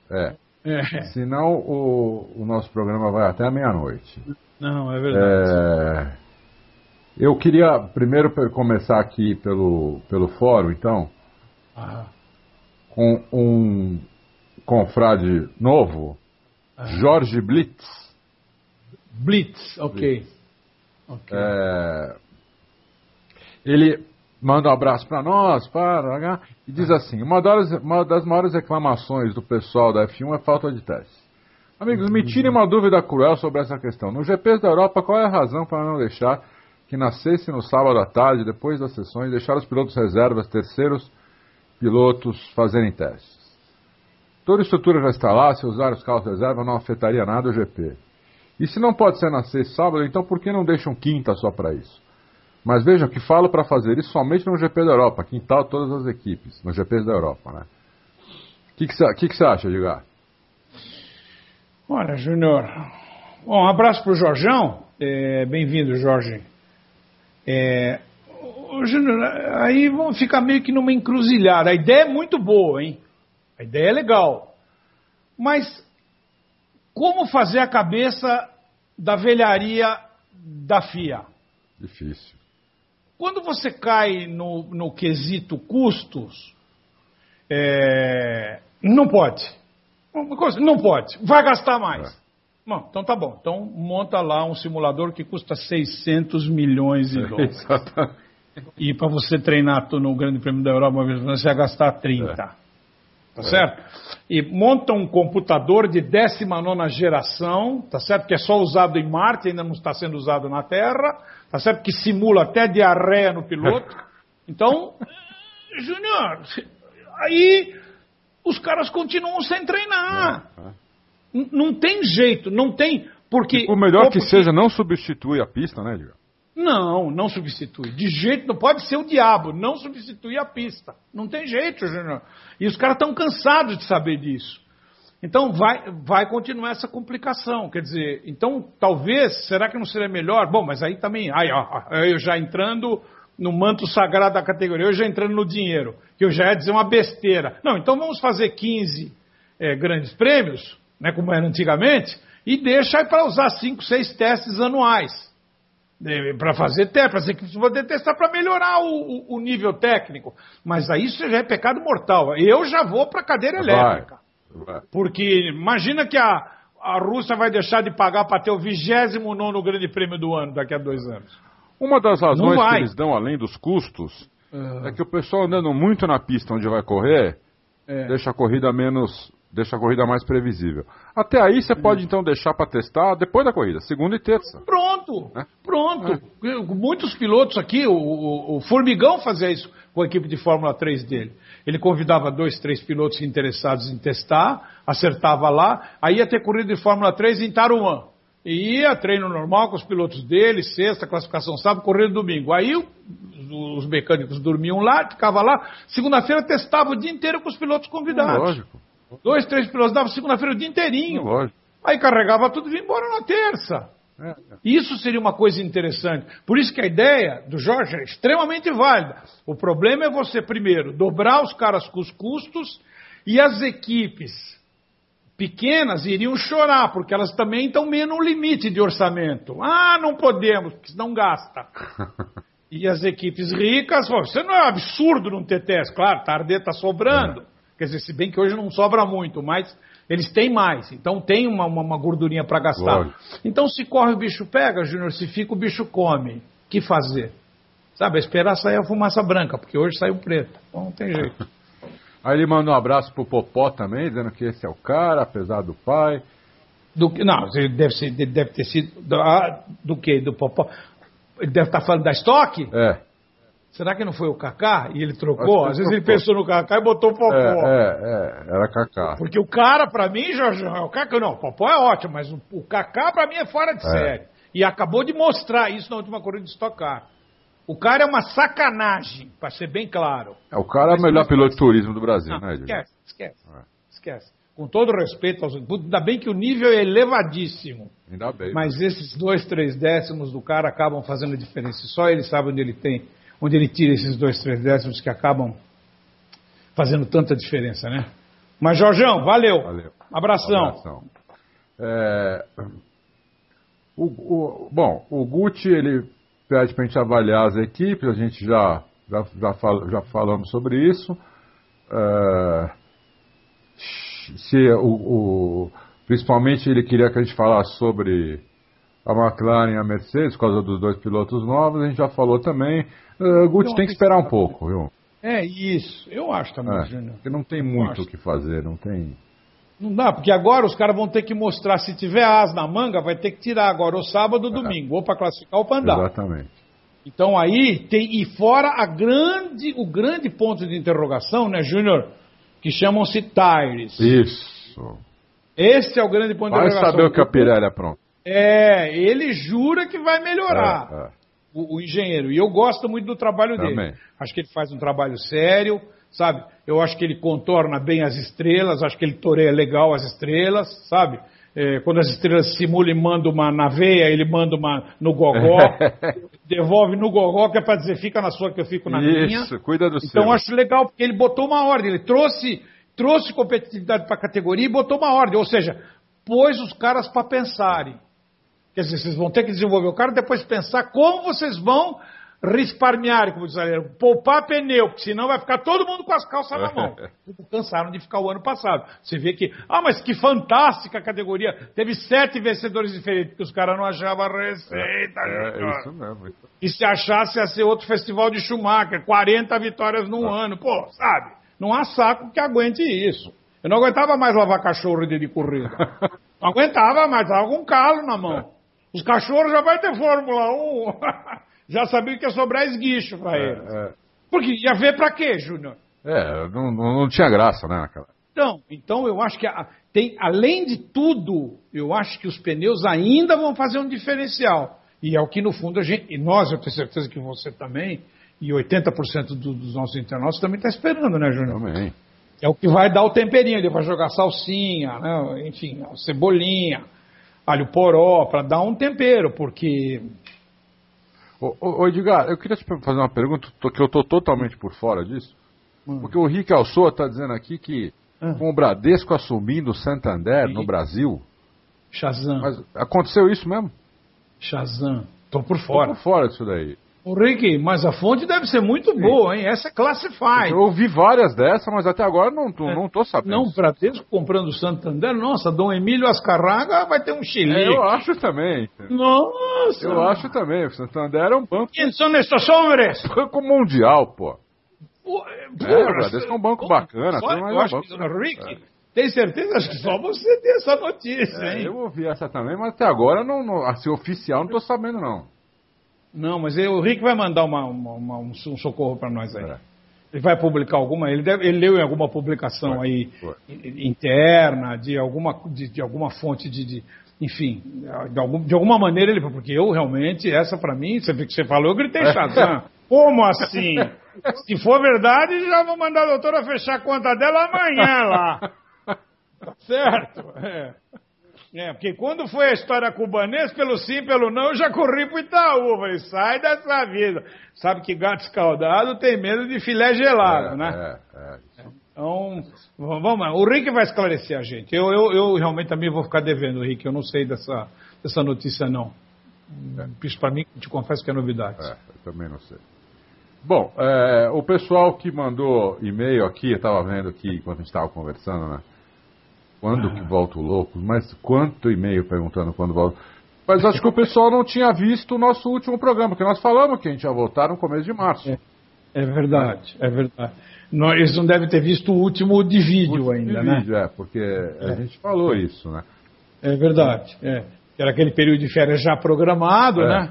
Senão o nosso programa vai até a meia-noite. Não, é verdade. Eu queria primeiro começar aqui pelo fórum, então, com um confrade novo, Jorge Blitz. Ok. Ele manda um abraço para nós, e diz assim: uma das maiores reclamações do pessoal da F1 é falta de teste. Amigos, me tirem uma dúvida cruel sobre essa questão. No GPs da Europa, qual é a razão para não deixar que nascesse no sábado à tarde, depois das sessões, deixar os pilotos reservas, terceiros pilotos fazerem testes? Toda a estrutura já está lá, se usar os carros reserva não afetaria nada o GP. E se não pode ser na sexta e sábado, então por que não deixam quinta só para isso? Mas vejam que falo para fazer isso somente no GP da Europa, quintal todas as equipes, no GPs da Europa, né? O que você acha, Edgar? Olha, Júnior, um abraço para o Jorjão, bem-vindo, Jorge. Júnior, aí vamos ficar meio que numa encruzilhada. A ideia é muito boa, hein? A ideia é legal, mas como fazer a cabeça da velharia da FIA? Difícil. Quando você cai no quesito custos, não pode. Não pode. Vai gastar mais. Bom, então tá bom. Então monta lá um simulador que custa 600 milhões de dólares. Exatamente. E para você treinar no Grande Prêmio da Europa, uma vez você vai gastar 30. Tá certo? E monta um computador de 19ª geração, tá certo? Que é só usado em Marte, ainda não está sendo usado na Terra, tá certo? Que simula até diarreia no piloto. Então, Júnior, aí os caras continuam sem treinar. Não tem jeito, não tem, porque... O melhor que seja não substitui a pista, né, Edgar? Não substitui. De jeito, não pode ser o diabo, não substituir a pista. Não tem jeito, Júnior. E os caras estão cansados de saber disso. Então vai continuar essa complicação. Quer dizer, então talvez, será que não seria melhor? Bom, mas aí também, eu já entrando no manto sagrado da categoria, eu já entrando no dinheiro, que eu já ia dizer uma besteira. Não, então vamos fazer 15 grandes prêmios, né, como era antigamente, e deixa aí para usar 5, 6 testes anuais. Para fazer teste, para você poder testar para melhorar o nível técnico. Mas aí isso já é pecado mortal. Eu já vou para a cadeira elétrica. Vai. Porque imagina que a a Rússia vai deixar de pagar para ter o 29º Grande Prêmio do ano daqui a 2 anos? Uma das razões que eles dão, além dos custos, é que o pessoal andando muito na pista onde vai correr, deixa a corrida mais previsível. Até aí você pode então deixar para testar depois da corrida, segunda e terça. Pronto. Muitos pilotos aqui, o Formigão fazia isso com a equipe de Fórmula 3 dele. Ele convidava 2, 3 pilotos interessados em testar, acertava lá, aí ia ter corrida de Fórmula 3 em Tarumã. E ia treino normal com os pilotos dele, sexta, classificação sábado, corrida domingo. Aí os mecânicos dormiam lá, ficavam lá, segunda-feira testava o dia inteiro com os pilotos convidados. Lógico. 2, 3 pilotos davam segunda-feira o dia inteirinho. Lógico. Aí carregava tudo e vinha embora na terça. Isso seria uma coisa interessante. Por isso que a ideia do Jorge é extremamente válida. O problema é você, primeiro, dobrar os caras com os custos e as equipes pequenas iriam chorar, porque elas também estão meio no limite de orçamento. Ah, não podemos, porque senão gasta. E as equipes ricas, você não é absurdo não ter teste. Claro, Tardet está sobrando. Quer dizer, se bem que hoje não sobra muito, mas eles têm mais. Então tem uma gordurinha para gastar. Lógico. Então se corre o bicho pega, Júnior, se fica o bicho come. O que fazer? Sabe, esperar sair a fumaça branca, porque hoje saiu preto. Então não tem jeito. Aí ele manda um abraço pro Popó também, dizendo que esse é o cara, apesar do pai. Não, ele deve ter sido... Do quê? Do Popó? Ele deve estar falando da estoque? Será que não foi o Kaká e ele trocou? Às vezes ele pensou no Kaká e botou o Popó. Era Kaká. Porque o cara, pra mim, Jorjão, é o Kaká. Não, o Popó é ótimo, mas o Kaká, pra mim, é fora de série. E acabou de mostrar isso na última corrida de Stock Car. O cara é uma sacanagem, pra ser bem claro. O cara é o melhor piloto de turismo do Brasil, né, Edgar? Esquece. Com todo respeito aos... Ainda bem que o nível é elevadíssimo. Ainda bem. Mas esses 2, 3 décimos do cara acabam fazendo a diferença. Só ele sabe onde ele tira esses 2, 3 décimos que acabam fazendo tanta diferença, né? Mas, Jorjão, valeu. Abração. O Guti, ele pede para a gente avaliar as equipes, a gente já falamos sobre isso. Principalmente ele queria que a gente falasse sobre a McLaren e a Mercedes, por causa dos 2 pilotos novos, a gente já falou também. Guti tem que esperar um pouco, viu? Isso, eu acho também, Júnior. Porque não tem muito o que fazer, não tem... Não dá, porque agora os caras vão ter que mostrar, se tiver as na manga, vai ter que tirar agora o sábado ou domingo, ou para classificar ou para andar. Exatamente. Então aí tem, e fora o grande ponto de interrogação, né, Júnior, que chamam-se tires. Isso. Esse é o grande ponto de interrogação. Vai saber o que a Pirelli apronta. Ele jura que vai melhorar, o engenheiro, e eu gosto muito do trabalho dele. Acho que ele faz um trabalho sério, sabe? Eu acho que ele contorna bem as estrelas, acho que ele toreia legal as estrelas, sabe? Quando as estrelas simulam e mandam uma na veia, ele manda uma no gogó, devolve no gogó, que é para dizer, fica na sua que eu fico na minha. Isso, cuida do seu. Então eu acho legal, porque ele botou uma ordem, ele trouxe competitividade para a categoria e botou uma ordem, ou seja, pôs os caras para pensarem. Quer dizer, vocês vão ter que desenvolver o cara e depois pensar como vocês vão risparmear, como diz a galera, poupar pneu, porque senão vai ficar todo mundo com as calças na mão. Cansaram de ficar o ano passado. Você vê que, mas que fantástica a categoria. Teve 7 vencedores diferentes, porque os caras não achavam a receita. É isso mesmo. E se achasse, ia ser outro festival de Schumacher, 40 vitórias num ano. Pô, sabe? Não há saco que aguente isso. Eu não aguentava mais lavar cachorro de corrida. Não aguentava mais, tava com calo na mão. Os cachorros já vai ter Fórmula 1. Já sabia que ia sobrar esguicho para eles. Porque ia ver para quê, Júnior? Não tinha graça, né? Então eu acho que além de tudo, eu acho que os pneus ainda vão fazer um diferencial. E é o que no fundo eu tenho certeza que você também, e 80% dos nossos internautas também está esperando, né, Júnior? Também. É o que vai dar o temperinho, ele vai jogar salsinha, né? Enfim, cebolinha, alho poró, para dar um tempero, porque... Ô Edgar, eu queria te fazer uma pergunta, que eu estou totalmente por fora disso, porque o Rick Alsoa está dizendo aqui que com o Bradesco assumindo o Santander no Brasil... Shazam. Mas aconteceu isso mesmo? Shazam. Estou por fora. Estou por fora disso daí. O Rick, mas a fonte deve ser muito boa, hein? Essa é classified. Eu ouvi várias dessas, mas até agora não tô sabendo. Não, Bradesco comprando o Santander, nossa, Dom Emílio Azcarraga vai ter um chilique. Eu acho também. Nossa! Eu acho também. O Santander é um banco. Quem são estes homens? Banco mundial, pô. O Bradesco é um banco bacana. Eu acho que, Rick, tem certeza? Acho que só você tem essa notícia, hein? Eu ouvi essa também, mas até agora, assim, oficial, não tô sabendo, não. Não, mas o Rick vai mandar um socorro para nós aí. Ele vai publicar alguma, ele leu em alguma publicação aí interna, de alguma fonte enfim, de alguma maneira ele, porque eu realmente, essa para mim, você falou, eu gritei Shazam. Como assim? Se for verdade, já vou mandar a doutora fechar a conta dela amanhã lá. Tá certo? Porque quando foi a história cubanesa, pelo sim, pelo não, eu já corri pro Itaú. Falei, sai dessa vida. Sabe que gato escaldado tem medo de filé gelado, né? Então, vamos lá. O Rick vai esclarecer a gente. Eu realmente também vou ficar devendo, Rick. Eu não sei dessa notícia, não. Isso para mim, te confesso que é novidade. Eu também não sei. Bom, o pessoal que mandou e-mail aqui, eu estava vendo aqui enquanto a gente estava conversando, né? Quando que volta o louco? Mas quanto e-mail perguntando quando volta? Mas acho que o pessoal não tinha visto o nosso último programa, porque nós falamos que a gente ia voltar no começo de março. É verdade, é verdade. Eles não devem ter visto o último de vídeo ainda, né? Vídeo, porque a gente falou isso, né? É verdade, Era aquele período de férias já programado, né?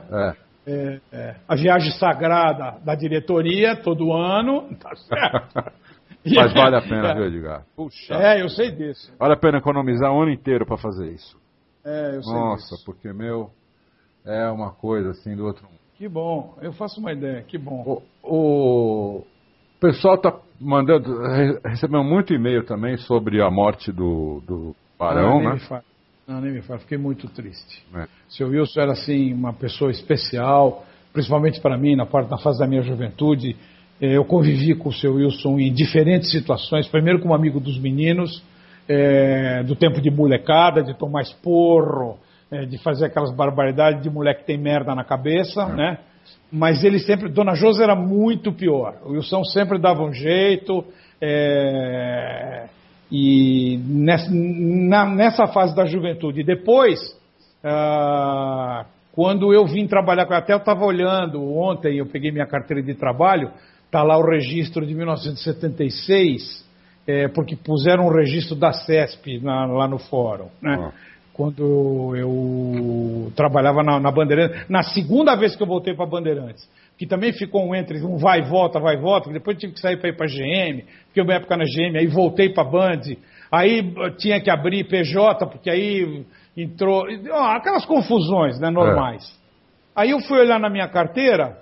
A viagem sagrada da diretoria todo ano, tá certo? Mas vale a pena, viu, Edgar? Puxa. Eu sei disso. Vale a pena economizar o ano inteiro para fazer isso. Eu sei Nossa, disso. porque, é uma coisa assim do outro mundo. Que bom, eu faço uma ideia, que bom. O pessoal tá mandando, recebeu muito e-mail também sobre a morte do Barão, né? Nem me fala, fiquei muito triste. O seu Wilson era, assim, uma pessoa especial, principalmente para mim, na fase da minha juventude. Eu convivi com o seu Wilson em diferentes situações, primeiro como amigo dos meninos, do tempo de molecada, de tomar esporro, de fazer aquelas barbaridades de moleque que tem merda na cabeça, né? Mas ele sempre, Dona Josa era muito pior. O Wilson sempre dava um jeito, e nessa fase da juventude. Depois, quando eu vim trabalhar com ele, até eu estava olhando ontem, eu peguei minha carteira de trabalho, está lá o registro de 1976, porque puseram um registro da CESP lá no fórum, né? Quando eu trabalhava na Bandeirantes, na segunda vez que eu voltei para Bandeirantes, que também ficou um vai e volta, que depois tive que sair para ir para a GM, fiquei uma época na GM, aí voltei para a Band, aí tinha que abrir PJ, porque aí entrou, aquelas confusões, né, normais. Aí eu fui olhar na minha carteira,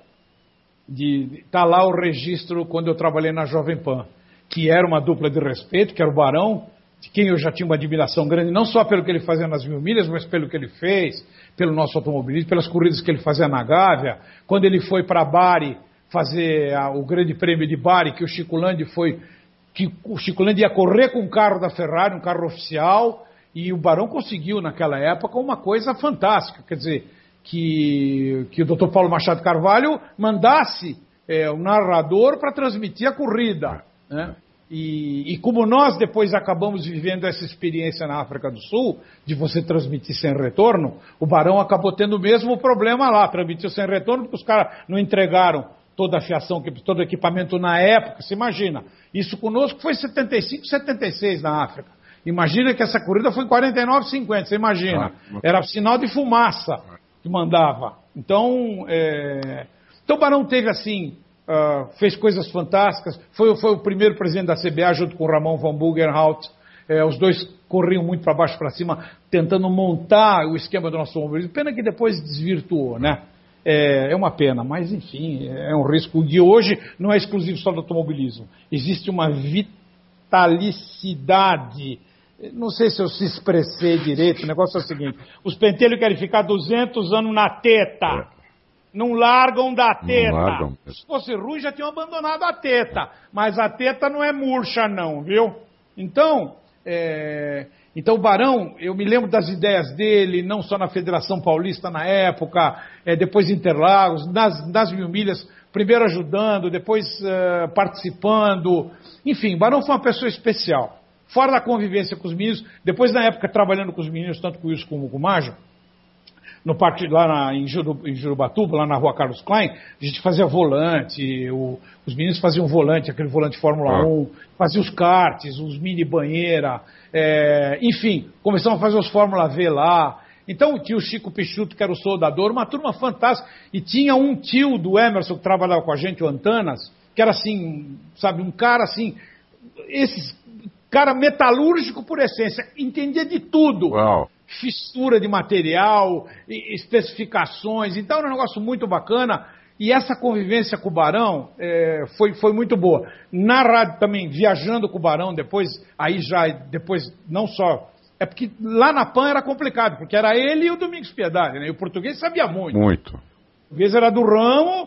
tá lá o registro quando eu trabalhei na Jovem Pan, que era uma dupla de respeito, que era o Barão, de quem eu já tinha uma admiração grande, não só pelo que ele fazia nas 1000 milhas, mas pelo que ele fez, pelo nosso automobilismo, pelas corridas que ele fazia na Gávea, quando ele foi para Bari fazer o grande prêmio de Bari, que o Chico Landi ia correr com um carro da Ferrari, um carro oficial, e o Barão conseguiu naquela época uma coisa fantástica, quer dizer, que o Dr. Paulo Machado Carvalho mandasse o narrador para transmitir a corrida, né? E como nós depois acabamos vivendo essa experiência na África do Sul, de você transmitir sem retorno, o Barão acabou tendo o mesmo problema lá, transmitiu sem retorno, porque os caras não entregaram toda a fiação, todo o equipamento na época, você imagina. Isso conosco foi 75, 76 na África. Imagina que essa corrida foi em 49, 50, você imagina. Era sinal de fumaça que mandava. Então o Barão teve assim... fez coisas fantásticas, foi o primeiro presidente da CBA junto com o Ramon von Bugenhout, os dois corriam muito para baixo e para cima, tentando montar o esquema do nosso automobilismo, pena que depois desvirtuou, né? É uma pena, mas enfim, é um risco de hoje, não é exclusivo só do automobilismo, existe uma vitalicidade, não sei se eu se expressei direito, o negócio é o seguinte, os pentelhos querem ficar 200 anos na teta, não largam da teta. Se fosse ruim, já tinham abandonado a teta. Mas a teta não é murcha, não, viu? Então, Então o Barão, eu me lembro das ideias dele, não só na Federação Paulista na época, depois em Interlagos, nas 1000 milhas, primeiro ajudando, depois participando. Enfim, o Barão foi uma pessoa especial. Fora da convivência com os meninos, depois na época trabalhando com os meninos, tanto com o Wilson como com o Maja, no parque lá em Jurubatuba, lá na rua Carlos Klein, a gente fazia volante, os meninos faziam volante, aquele volante Fórmula 1, faziam os karts, os mini banheira, enfim, começamos a fazer os Fórmula V lá. Então tinha o Chico Pichuto, que era o soldador, uma turma fantástica, e tinha um tio do Emerson que trabalhava com a gente, o Antanas, que era assim, sabe, um cara assim, cara metalúrgico por essência, entendia de tudo. Uau. Fissura de material, especificações, então era um negócio muito bacana, e essa convivência com o Barão foi muito boa. Na rádio também, viajando com o Barão, depois não só... É porque lá na PAN era complicado, porque era ele e o Domingos Piedade, né? E o português sabia muito. Muito. O português era do ramo,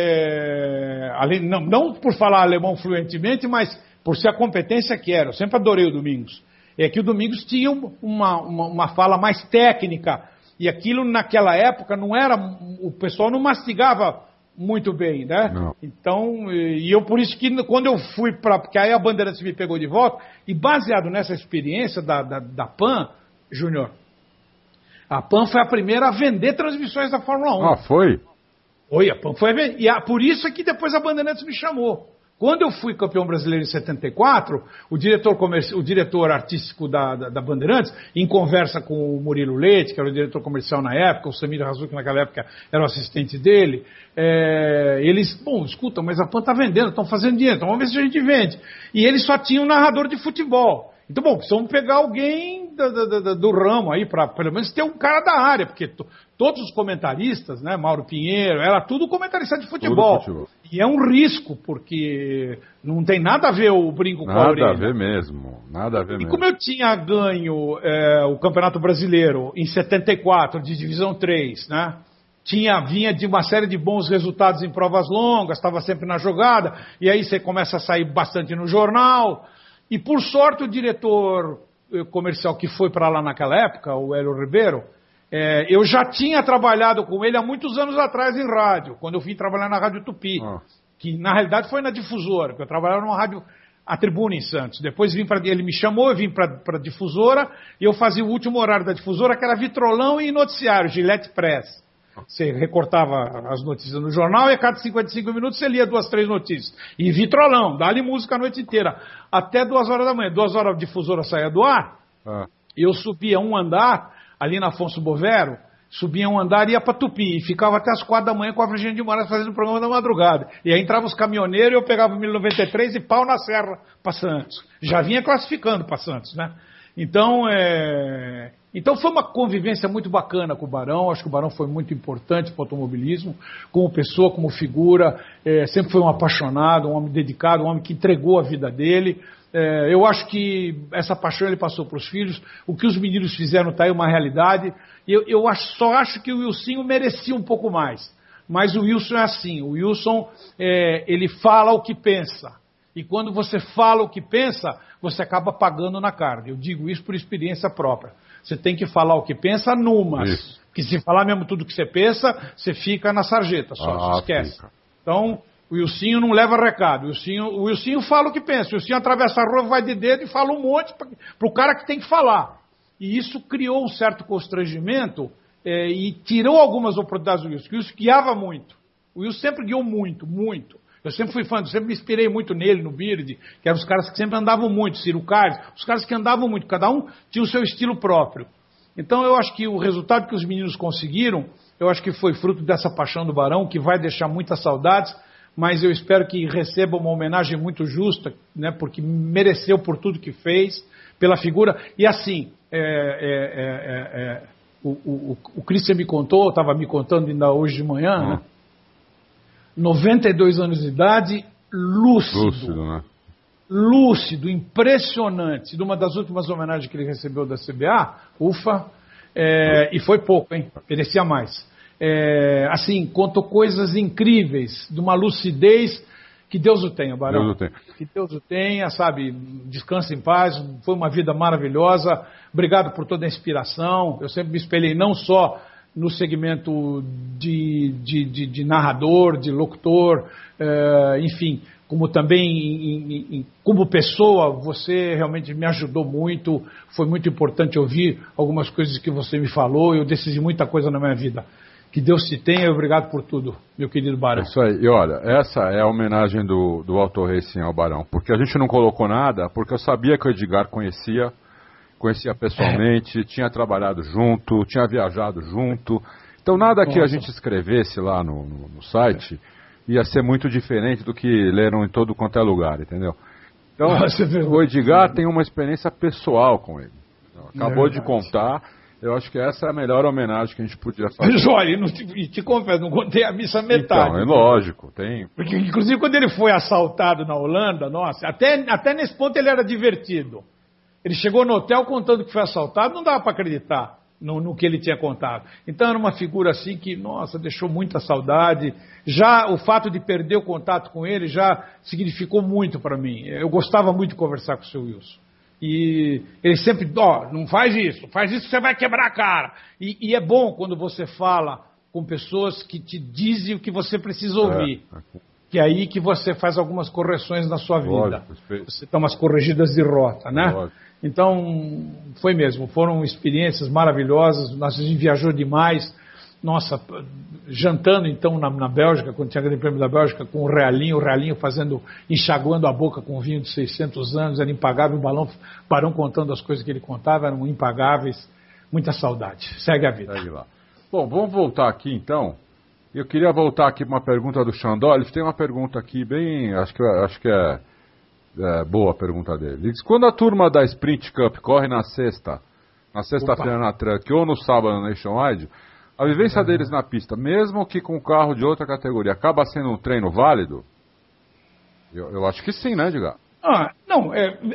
não por falar alemão fluentemente, mas por ser a competência que era. Eu sempre adorei o Domingos. É que o Domingos tinha uma fala mais técnica, e aquilo naquela época não era, o pessoal não mastigava muito bem, né? Não. Então, e eu por isso que quando eu fui porque aí a Bandeirantes me pegou de volta, e baseado nessa experiência da PAN, Júnior, a PAN foi a primeira a vender transmissões da Fórmula 1. Ah, foi? Foi, a PAN foi a vender, e por isso é que depois a Bandeirantes me chamou. Quando eu fui campeão brasileiro em 74, o diretor artístico da Bandeirantes, em conversa com o Murilo Leite, que era o diretor comercial na época, o Samir Razou, que naquela época era o assistente dele, eles, escuta, mas a PAN está vendendo, estão fazendo dinheiro, então vamos ver se a gente vende. E eles só tinham um narrador de futebol. Então, precisamos pegar alguém do ramo aí, para pelo menos ter um cara da área, porque todos os comentaristas, né, Mauro Pinheiro, era tudo comentarista de futebol. E é um risco, porque não tem nada a ver o brinco com a orelha. Nada a ver mesmo, nada a ver mesmo. E como eu tinha ganho o Campeonato Brasileiro em 74, de Divisão 3, né? Vinha de uma série de bons resultados em provas longas, estava sempre na jogada, e aí você começa a sair bastante no jornal. E por sorte o diretor comercial que foi para lá naquela época, o Hélio Ribeiro, eu já tinha trabalhado com ele há muitos anos atrás em rádio, quando eu vim trabalhar na Rádio Tupi, que na realidade foi na Difusora, porque eu trabalhava numa rádio, a Tribuna em Santos. Depois ele me chamou, eu vim para a Difusora, e eu fazia o último horário da Difusora, que era vitrolão e noticiário, Gillette Press. Você recortava as notícias no jornal e a cada 55 minutos você lia 2, 3 notícias. E vitrolão, dá-lhe música a noite inteira. Até 2 horas da manhã. 2 horas a Difusora saía do ar, eu subia um andar, ali na Afonso Bovero, subia um andar e ia para Tupi. E ficava até as 4 da manhã com a Virgínia de Moraes fazendo o programa da madrugada. E aí entravam os caminhoneiros e eu pegava o 1093 e pau na serra para Santos. Já vinha classificando para Santos, né? Então foi uma convivência muito bacana com o Barão. Acho que o Barão foi muito importante para o automobilismo, como pessoa, como figura. Sempre foi um apaixonado, um homem dedicado, um homem que entregou a vida dele. Eu acho que essa paixão ele passou para os filhos. O que os meninos fizeram está aí uma realidade. Eu só acho que o Wilsinho merecia um pouco mais. Mas o Wilson é assim. O Wilson, ele fala o que pensa. E quando você fala o que pensa, você acaba pagando na carga. Eu digo isso por experiência própria. Você tem que falar o que pensa numas. Isso. Porque se falar mesmo tudo o que você pensa, você fica na sarjeta só, se esquece. Fica. Então, o Wilsinho não leva recado. O Wilsinho fala o que pensa. O Wilsinho atravessa a rua, vai de dedo e fala um monte para o cara que tem que falar. E isso criou um certo constrangimento e tirou algumas oportunidades do Wilson. O Wilson guiava muito. O Wilson sempre guiou muito, muito. Eu sempre fui fã, sempre me inspirei muito nele, no Bird, que eram os caras que sempre andavam muito, Ciro Carlos, os caras que andavam muito, cada um tinha o seu estilo próprio. Então eu acho que o resultado que os meninos conseguiram, eu acho que foi fruto dessa paixão do Barão, que vai deixar muitas saudades, mas eu espero que receba uma homenagem muito justa, né, porque mereceu por tudo que fez, pela figura. E assim, o Christian me contou, estava me contando ainda hoje de manhã, né? 92 anos de idade, lúcido, né? Lúcido, impressionante. De uma das últimas homenagens que ele recebeu da CBA, e foi pouco, hein? Merecia mais. Assim, contou coisas incríveis, de uma lucidez Que Deus o tenha, Barão. Deus o tenha. Que Deus o tenha, sabe? Descanse em paz. Foi uma vida maravilhosa. Obrigado por toda a inspiração. Eu sempre me espelhei não só no segmento de narrador, de locutor, enfim, como também como pessoa. Você realmente me ajudou muito. Foi muito importante ouvir algumas coisas que você me falou. Eu decidi muita coisa na minha vida. Que Deus te tenha e obrigado por tudo, meu querido Barão. Isso aí. E olha, essa é a homenagem do Auto Racing ao Barão. Porque a gente não colocou nada, porque eu sabia que o Edgar conhecia pessoalmente, tinha trabalhado junto, tinha viajado junto. Então nada que a gente escrevesse lá no site ia ser muito diferente do que leram em todo quanto é lugar, entendeu? Então, o Edgar tem uma experiência pessoal com ele. Acabou de contar. Eu acho que essa é a melhor homenagem que a gente podia fazer. Olha, te confesso, não contei a missa metade. Então, é lógico, tem. Porque, inclusive, quando ele foi assaltado na Holanda, nossa, até nesse ponto ele era divertido. Ele chegou no hotel contando que foi assaltado, não dava para acreditar no que ele tinha contado. Então era uma figura assim que, nossa, deixou muita saudade. Já o fato de perder o contato com ele já significou muito para mim. Eu gostava muito de conversar com o seu Wilson. E ele sempre, não faz isso você vai quebrar a cara. E é bom quando você fala com pessoas que te dizem o que você precisa ouvir. Que é aí que você faz algumas correções na sua vida. Você dá umas corrigidas de rota, né? Lógico. Então, foi mesmo. Foram experiências maravilhosas. A gente viajou demais. Nossa, jantando então na Bélgica, quando tinha Grande Prêmio da Bélgica, com o Realinho enxaguando a boca com vinho de 600 anos, era impagável, o Barão contando as coisas que ele contava, eram impagáveis, muita saudade. Segue a vida. Segue lá. Bom, vamos voltar aqui então. Eu queria voltar aqui para uma pergunta do Xandó. Ele tem uma pergunta aqui bem, acho que é boa a pergunta dele. Ele diz, quando a turma da Sprint Cup corre na sexta-feira na Truck ou no sábado na Nationwide, a vivência deles na pista, mesmo que com carro de outra categoria, acaba sendo um treino válido? Eu acho que sim, né, Edgar? Não,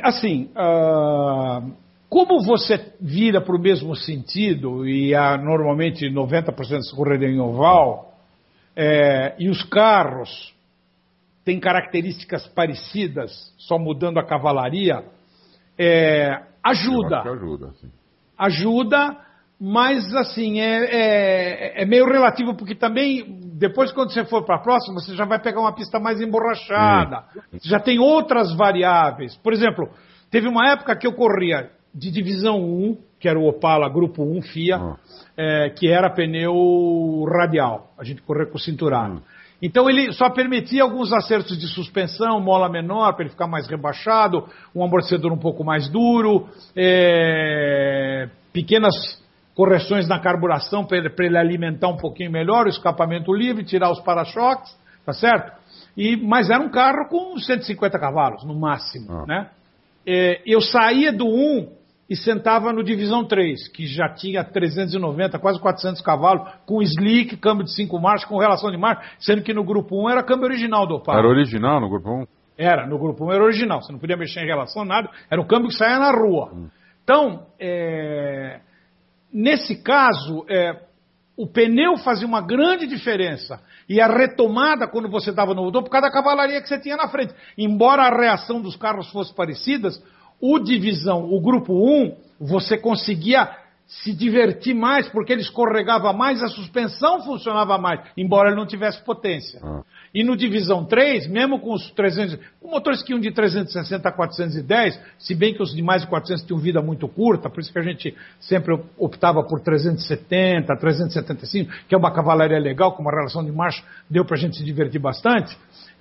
como você vira para o mesmo sentido, e normalmente 90% se correria em oval, e os carros têm características parecidas, só mudando a cavalaria, ajuda. Eu acho que ajuda, sim. Ajuda, mas assim, é meio relativo, porque também, depois quando você for para a próxima, você já vai pegar uma pista mais emborrachada, você já tem outras variáveis. Por exemplo, teve uma época que eu corria de divisão 1, que era o Opala Grupo 1 FIA, que era pneu radial, a gente corria com o cinturado. Então ele só permitia alguns acertos de suspensão, mola menor para ele ficar mais rebaixado, um amortecedor um pouco mais duro, pequenas correções na carburação para ele alimentar um pouquinho melhor, o escapamento livre, tirar os para-choques, tá certo? Mas era um carro com 150 cavalos, no máximo, né? Eu saía do 1 e sentava no divisão 3, que já tinha 390, quase 400 cavalos, com slick, câmbio de 5 marchas, com relação de marcha, sendo que no grupo 1 era câmbio original do Opala. Era original no grupo 1? Era, no grupo 1 era original, você não podia mexer em relação a nada, era um câmbio que saía na rua. Então, nesse caso, o pneu fazia uma grande diferença. E a retomada, quando você estava no motor, por causa da cavalaria que você tinha na frente. Embora a reação dos carros fosse parecidas, o grupo 1, você conseguia se divertir mais, porque ele escorregava mais, a suspensão funcionava mais, embora ele não tivesse potência. E no divisão 3, mesmo com os 300, motores que iam de 360 a 410, se bem que os de mais de 400 tinham vida muito curta, por isso que a gente sempre optava por 370, 375, que é uma cavalaria legal, com uma relação de marcha, deu para a gente se divertir bastante.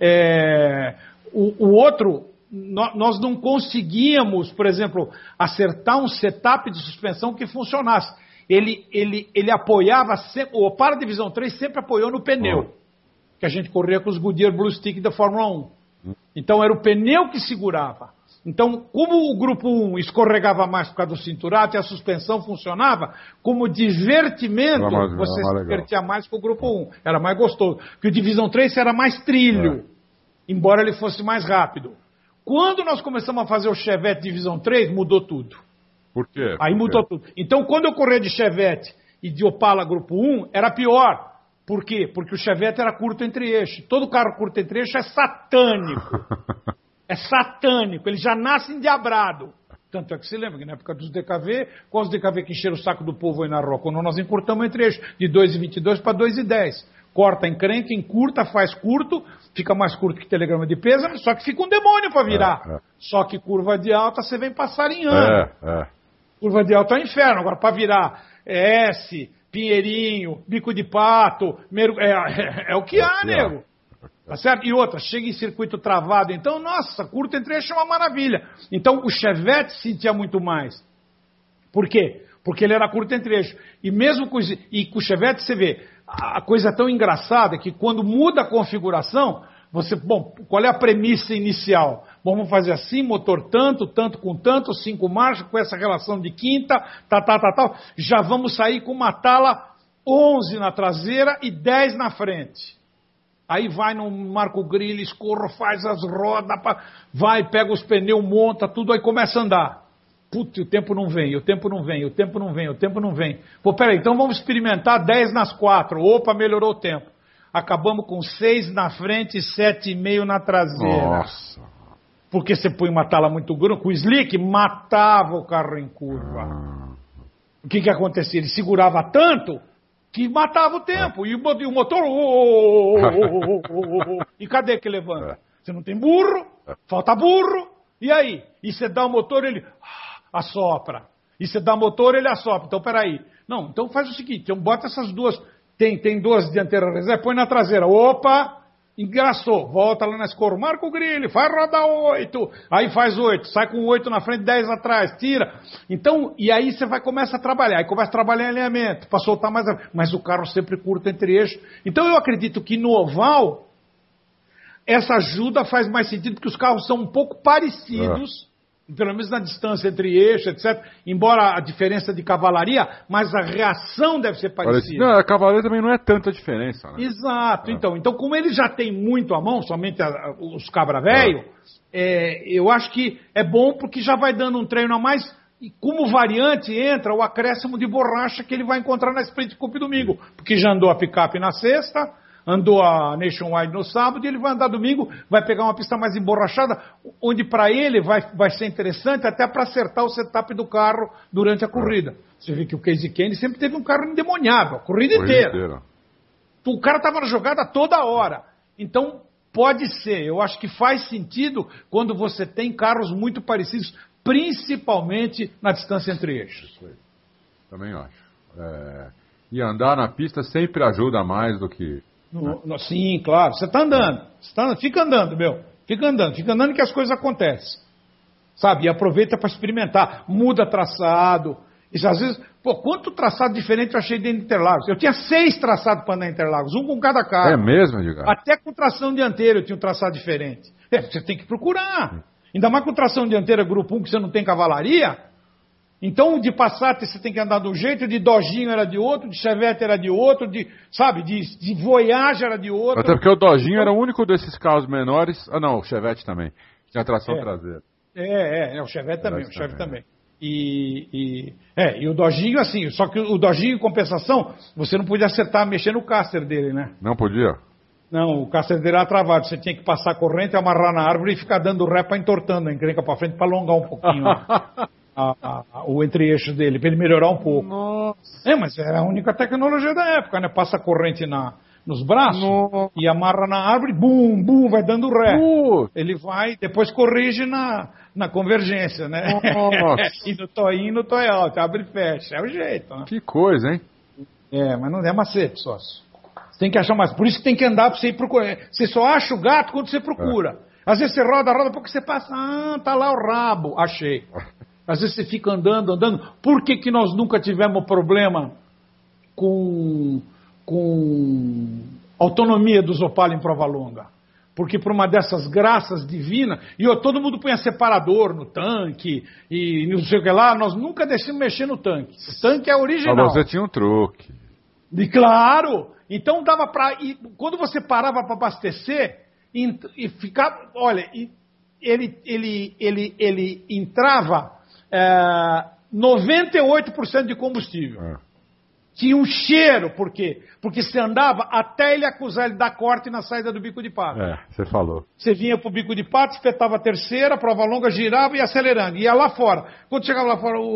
O outro, nós não conseguíamos, por exemplo, acertar um setup de suspensão que funcionasse. Ele apoiava sempre, o Opala Divisão 3 sempre apoiou no pneu, que a gente corria com os Goodyear Blue Stick da Fórmula 1. Então era o pneu que segurava. Então, como o grupo 1 escorregava mais por causa do cinturado e a suspensão funcionava, como divertimento, você se divertia mais com o grupo 1. Era mais gostoso. Porque o Divisão 3 era mais trilho, embora ele fosse mais rápido. Quando nós começamos a fazer o Chevette Divisão 3, mudou tudo. Por quê? Aí mudou tudo. Então, quando eu corria de Chevette e de Opala Grupo 1, era pior. Por quê? Porque o Chevette era curto entre eixo. Todo carro curto entre eixo é satânico. É satânico, ele já nasce endiabrado. Tanto é que se lembra que na época dos DKV, quais os DKV que encheram o saco do povo aí na rua? Quando nós encurtamos entre eixo, de 2,22 para 2,10. Corta, encrenca, encurta, faz curto, fica mais curto que telegrama de peso, só que fica um demônio para virar. Só que curva de alta você vem passarinhando. Curva de alta é um inferno. Agora, para virar S, Pinheirinho, Bico de Pato, é o que há, nego. Tá certo? E outra, chega em circuito travado, então, nossa, curto entre eixo é uma maravilha. Então, o Chevette sentia muito mais. Por quê? Porque ele era curto entre eixo. E mesmo com o Chevette, você vê, a coisa tão engraçada que quando muda a configuração, qual é a premissa inicial? Bom, vamos fazer assim, motor tanto com tanto, 5 marchas, com essa relação de quinta, tal. Já vamos sair com uma tala 11 na traseira e 10 na frente. Aí vai no Marco Grilli, escorro, faz as rodas, vai, pega os pneus, monta tudo, aí começa a andar. Putz, o tempo não vem. Pô, peraí, então vamos experimentar 10 nas 4. Opa, melhorou o tempo. Acabamos com 6 na frente e 7,5 na traseira. Nossa. Porque você põe uma tala muito grande, com o slick, matava o carro em curva. O que acontecia? Ele segurava tanto que matava o tempo. E o motor... E cadê que levanta? Você não tem burro, falta burro. E aí? E você dá o motor, ele assopra. E você dá o motor, ele assopra. Então, peraí. Não, então faz o seguinte, então bota essas duas... Tem 2 dianteiras reserva, põe na traseira. Opa! Engraçou. Volta lá na escora. Marca o Grilli, faz rodar 8. Aí faz 8. Sai com 8 na frente, 10 atrás. Tira. Então, e aí você começa a trabalhar. Aí começa a trabalhar em alinhamento, para soltar mais. Mas o carro sempre curto entre eixos. Então eu acredito que no oval, essa ajuda faz mais sentido, porque os carros são um pouco parecidos. Pelo menos na distância entre eixos, etc. Embora a diferença de cavalaria, mas a reação deve ser parecida. Não, a cavalaria também não é tanta diferença, né? Exato. Então como ele já tem muito à mão, somente os cabra velho, eu acho que é bom porque já vai dando um treino a mais. E como variante entra o acréscimo de borracha que ele vai encontrar na Sprint Cup domingo. Porque já andou a picape na sexta, andou a Nationwide no sábado e ele vai andar domingo, vai pegar uma pista mais emborrachada, onde para ele vai ser interessante até para acertar o setup do carro durante a corrida. Você vê que o Casey Kenny sempre teve um carro endemoniado, a corrida inteira. O cara estava na jogada toda hora. Então, pode ser, eu acho que faz sentido quando você tem carros muito parecidos, principalmente na distância entre eixos. Isso aí. Também acho. E andar na pista sempre ajuda mais do que... Sim, claro. Você está andando. Fica andando, meu. Fica andando que as coisas acontecem. Sabe? E aproveita para experimentar. Muda traçado. Isso às vezes... Pô, quanto traçado diferente eu achei dentro de Interlagos? Eu tinha 6 traçados para andar em Interlagos. Um com cada carro. É mesmo, Edgar? Até com tração dianteira eu tinha um traçado diferente. Você tem que procurar. Ainda mais com tração dianteira grupo 1, que você não tem cavalaria... Então, de Passat você tem que andar de um jeito, de Dodginho era de outro, de Chevette era de outro, de Voyage era de outro. Até porque o Dodginho era o único desses carros menores. Ah, não, o Chevette também. Tinha tração traseira. O Chevette também. E o Dodginho, assim, só que o Dodginho, em compensação, você não podia acertar, mexer no caster dele, né? Não podia? Não, o caster dele era travado. Você tinha que passar a corrente, amarrar na árvore e ficar dando ré para entortando a encrenca para frente para alongar um pouquinho. O entre-eixo dele, para ele melhorar um pouco. Nossa. Mas era a única tecnologia da época, né? Passa a corrente nos braços e amarra na árvore, bum, vai dando ré. Ele vai, depois corrige na convergência, né? E no toinho, no toy alto, abre e fecha. É o jeito, né? Que coisa, hein? Mas não é macete, sócio. Você tem que achar mais. Por isso que tem que andar para você ir procurar. Você só acha o gato quando você procura. Às vezes você roda, porque você passa, tá lá o rabo. Achei. Às vezes você fica andando. Por que nós nunca tivemos problema com autonomia dos Opala em prova longa? Porque por uma dessas graças divinas, todo mundo punha separador no tanque, e não sei o que lá, nós nunca deixamos mexer no tanque. O tanque é original. Mas você tinha um truque. E claro! Então dava para... Quando você parava para abastecer, e ficava... Olha, ele entrava... 98% de combustível. Tinha um cheiro, por quê? Porque você andava até ele acusar ele dar corte na saída do bico de pato. Você falou. Você vinha pro bico de pato, espetava a terceira, prova longa, girava e ia acelerando. Ia lá fora. Quando chegava lá fora,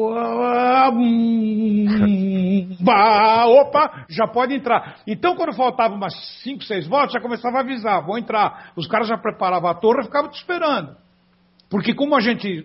opa, já pode entrar. Então, quando faltava umas 5, 6 voltas, já começava a avisar, vou entrar. Os caras já preparavam a torre e ficavam te esperando. Porque como a gente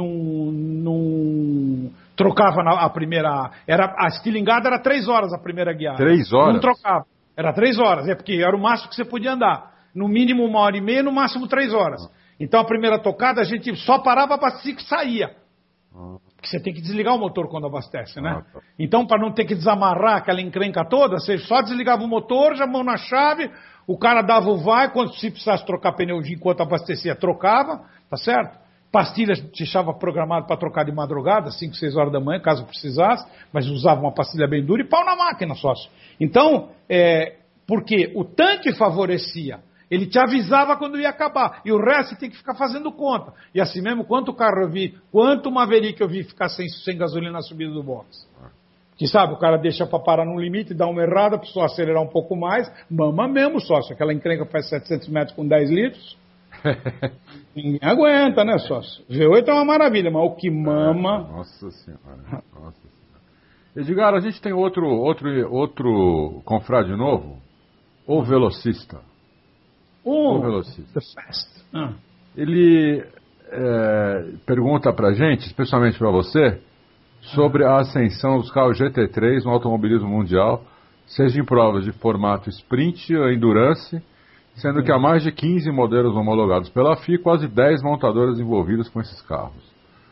não trocava a primeira... a estilingada era 3 horas a primeira guiada. 3 horas? Não trocava. Era 3 horas, porque era o máximo que você podia andar. No mínimo 1h30, no máximo 3 horas. Então a primeira tocada a gente só parava para abastecer que saía. Porque você tem que desligar o motor quando abastece, né? Então, para não ter que desamarrar aquela encrenca toda, você só desligava o motor, já mão na chave, o cara dava o vai, quando se precisasse trocar pneu enquanto abastecia, trocava, tá certo? Pastilha deixava programado para trocar de madrugada, 5, 6 horas da manhã, caso precisasse, mas usava uma pastilha bem dura e pau na máquina, sócio. Então, porque o tanque favorecia, ele te avisava quando ia acabar, e o resto você tem que ficar fazendo conta. E assim mesmo, quanto carro eu vi, quanto Maverick eu vi ficar sem gasolina na subida do box. Que sabe, o cara deixa para parar no limite, dá uma errada, precisa acelerar um pouco mais, mama mesmo, sócio. Aquela encrenca faz 700 metros com 10 litros. Ninguém aguenta, né, sócio? V8 é uma maravilha, mas o que mama... Nossa Senhora. Edgar, a gente tem outro confrade novo? O velocista. O velocista. Ele pergunta pra gente, especialmente pra você, sobre a ascensão dos carros GT3 no automobilismo mundial, seja em provas de formato sprint ou endurance, sendo que há mais de 15 modelos homologados pela FIA, quase 10 montadoras envolvidas com esses carros.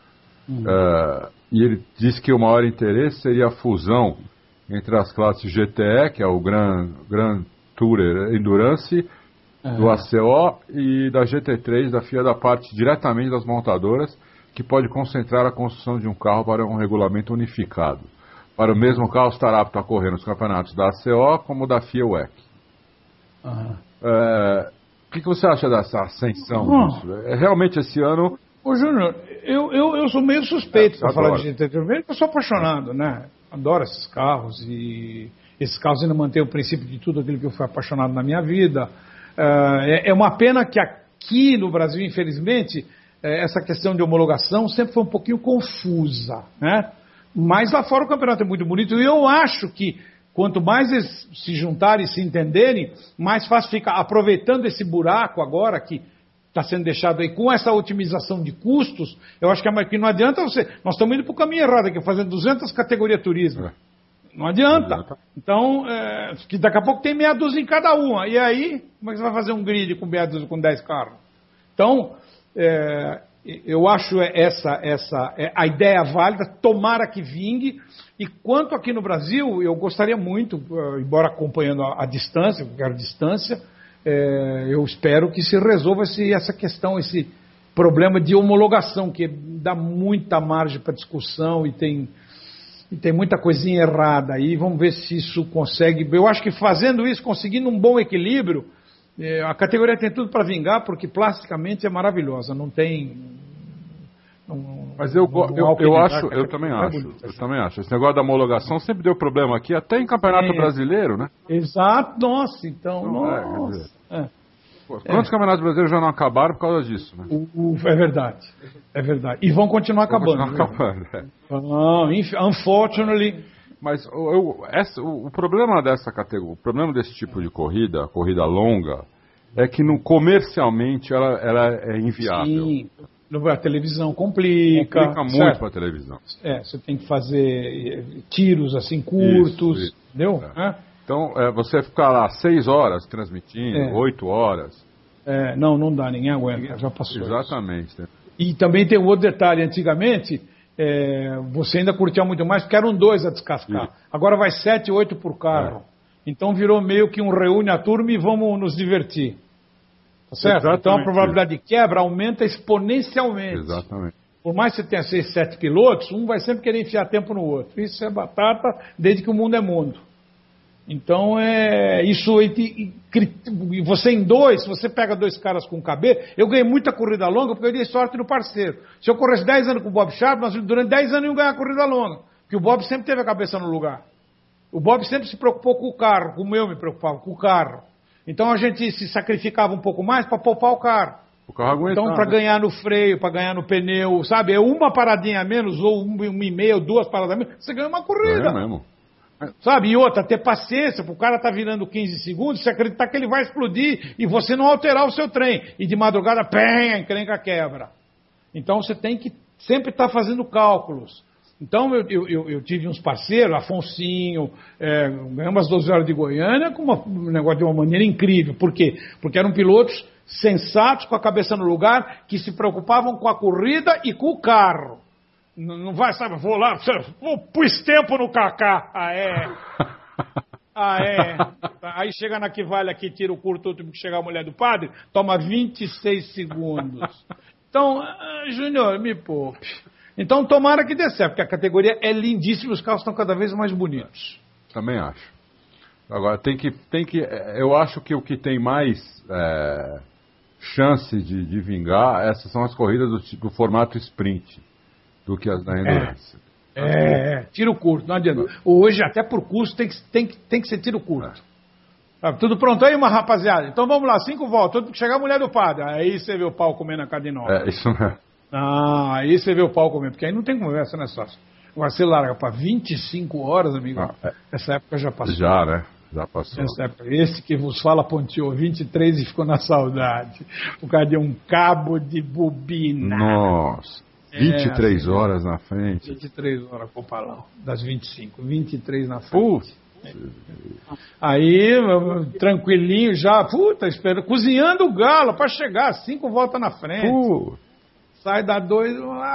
E ele diz que o maior interesse seria a fusão entre as classes GTE, que é o Grand Tourer Endurance, do ACO, e da GT3 da FIA, da parte diretamente das montadoras, que pode concentrar a construção de um carro para um regulamento unificado. Para o mesmo carro estar apto a correr nos campeonatos da ACO como da FIA WEC. O que você acha dessa ascensão disso? Realmente esse ano... Ô Júnior, eu sou meio suspeito para falar de GT3, porque eu sou apaixonado, né? Adoro esses carros, e esses carros ainda mantêm o princípio de tudo aquilo que eu fui apaixonado na minha vida. É uma pena que aqui no Brasil, infelizmente, essa questão de homologação sempre foi um pouquinho confusa, né? Mas lá fora o campeonato é muito bonito, e eu acho que quanto mais eles se juntarem e se entenderem, mais fácil fica aproveitando esse buraco agora que está sendo deixado aí com essa otimização de custos. Eu acho que não adianta você... Nós estamos indo para o caminho errado aqui, fazendo 200 categorias turismo. Não adianta. Então, que daqui a pouco tem meia dúzia em cada uma. E aí, como é que você vai fazer um grid com meia dúzia, com 10 carros? Então, eu acho a ideia válida, tomara que vingue. E quanto aqui no Brasil, eu gostaria muito, embora acompanhando a distância, eu quero distância, eu espero que se resolva essa questão, esse problema de homologação, que dá muita margem para discussão e tem muita coisinha errada aí. Vamos ver se isso consegue. Eu acho que fazendo isso, conseguindo um bom equilíbrio, a categoria tem tudo para vingar, porque plasticamente é maravilhosa, não tem... Mas eu também acho. Esse negócio da homologação sempre deu problema aqui, até em campeonato brasileiro, né? Exato, nossa, então... Quantos campeonatos brasileiros já não acabaram por causa disso, né? É verdade. E vão continuar acabando. Unfortunately... Mas o problema dessa categoria, o problema desse tipo de corrida, a corrida longa, é que comercialmente ela é inviável. Sim. A televisão complica muito para a televisão. Você tem que fazer tiros assim curtos, isso. Entendeu? Então, você ficar lá 6 horas transmitindo, 8 horas. Não dá, ninguém aguenta, já passou. Exatamente. Isso. E também tem um outro detalhe, antigamente, você ainda curtia muito mais, porque eram 2 a descascar. Sim. Agora vai 7, 8 por carro. Então virou meio que um reúne a turma e vamos nos divertir. Certo? Exatamente. Então a probabilidade de quebra aumenta exponencialmente. Exatamente. Por mais que você tenha 6, 7 pilotos, um vai sempre querer enfiar tempo no outro. Isso é batata desde que o mundo é mundo. Então isso. E você em 2, se você pega 2 caras com KB, eu ganhei muita corrida longa porque eu dei sorte no parceiro. Se eu corresse 10 anos com o Bob Sharp, nós durante 10 anos iam ganhar a corrida longa. Porque o Bob sempre teve a cabeça no lugar. O Bob sempre se preocupou com o carro, como eu me preocupava com o carro. Então a gente se sacrificava um pouco mais para poupar o carro. O carro aguentar, então, para né? ganhar no freio, para ganhar no pneu, sabe? É uma paradinha a menos, ou uma e meia, ou 2 paradas a menos, você ganha uma corrida. É mesmo. Sabe? E outra, ter paciência, pro cara tá virando 15 segundos, você acreditar que ele vai explodir e você não alterar o seu trem. E de madrugada, a encrenca quebra. Então você tem que sempre estar fazendo cálculos. Então eu tive uns parceiros, Afonsinho, ganhamos as 12 horas de Goiânia com um negócio de uma maneira incrível. Por quê? Porque eram pilotos sensatos, com a cabeça no lugar, que se preocupavam com a corrida e com o carro. Não vai, sabe, vou lá, pus tempo no Kaká. Aí chega na que vale aqui, tira o curto, último que chegar a mulher do padre, toma 26 segundos. Então, Júnior, me poupe. Então, tomara que dê certo, porque a categoria é lindíssima, os carros estão cada vez mais bonitos. Também acho. Agora, eu acho que o que tem mais chance de vingar, essas são as corridas do formato sprint, do que as da endurance. Tiro curto, não adianta. Hoje, até por custo, tem que ser tiro curto. Tudo pronto aí, uma rapaziada? Então vamos lá, 5 voltas, tudo que chegar a mulher do padre. Aí você vê o pau comendo a cadinova. Isso mesmo. Aí você vê o pau comendo, porque aí não tem conversa, né, sócio? Agora você larga para 25 horas, amigo. Essa época já passou. Já, né? Já passou. Essa época. Esse que vos fala ponteou 23 e ficou na saudade. O cara deu um cabo de bobina. Nossa. 23 horas na frente. 23 horas, Copalão. Das 25. 23 na frente. Putz. Aí, tranquilinho já. Espera. Cozinhando o galo para chegar. 5 voltas na frente. Sai da 2.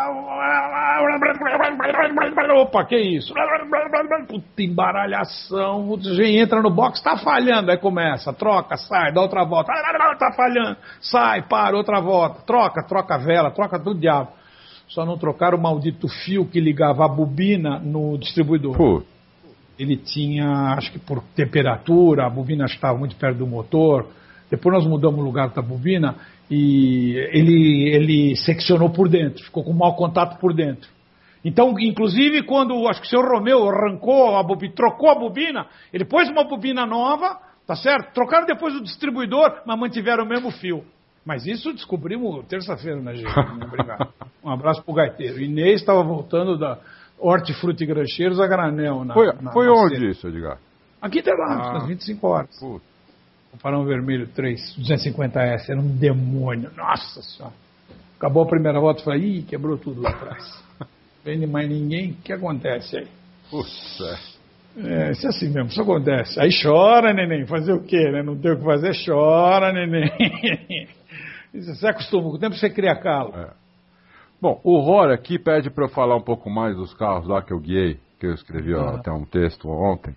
Opa, que isso? Puta embaralhação. O gente entra no box, tá falhando. Aí começa, troca, sai, dá outra volta. Tá falhando. Sai, para, outra volta. Troca a vela, troca tudo diabo. Só não trocaram o maldito fio que ligava a bobina no distribuidor. Ele tinha, acho que por temperatura, a bobina estava muito perto do motor. Depois nós mudamos o lugar da bobina e ele seccionou por dentro, ficou com mau contato por dentro. Então, inclusive, quando acho que o senhor Romeu arrancou a bobina, trocou a bobina, ele pôs uma bobina nova, tá certo? Trocaram depois o distribuidor, mas mantiveram o mesmo fio. Mas isso descobrimos terça-feira, né, gente? Obrigado. Um abraço pro gaiteiro. Inês estava voltando da Hortifruti Grancheiros a granel. Foi onde isso, Edgar? Aqui tem lá, às 25 horas. O Farão Vermelho 3, 250S, era um demônio. Nossa Senhora. Acabou a primeira volta e falei, quebrou tudo lá atrás. Vem de mais ninguém, o que acontece aí? Isso é assim mesmo, isso acontece. Aí chora, neném, fazer o quê, né? Não tem o que fazer, chora, neném. Você acostuma, com o tempo você cria calo. Bom, o Ror aqui pede para eu falar um pouco mais dos carros lá que eu guiei, que eu escrevi até um texto ontem.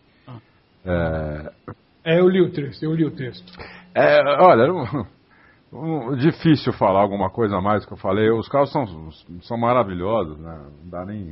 Eu li o texto. Olha, difícil falar alguma coisa a mais que eu falei. Os carros são maravilhosos, né? Não dá nem...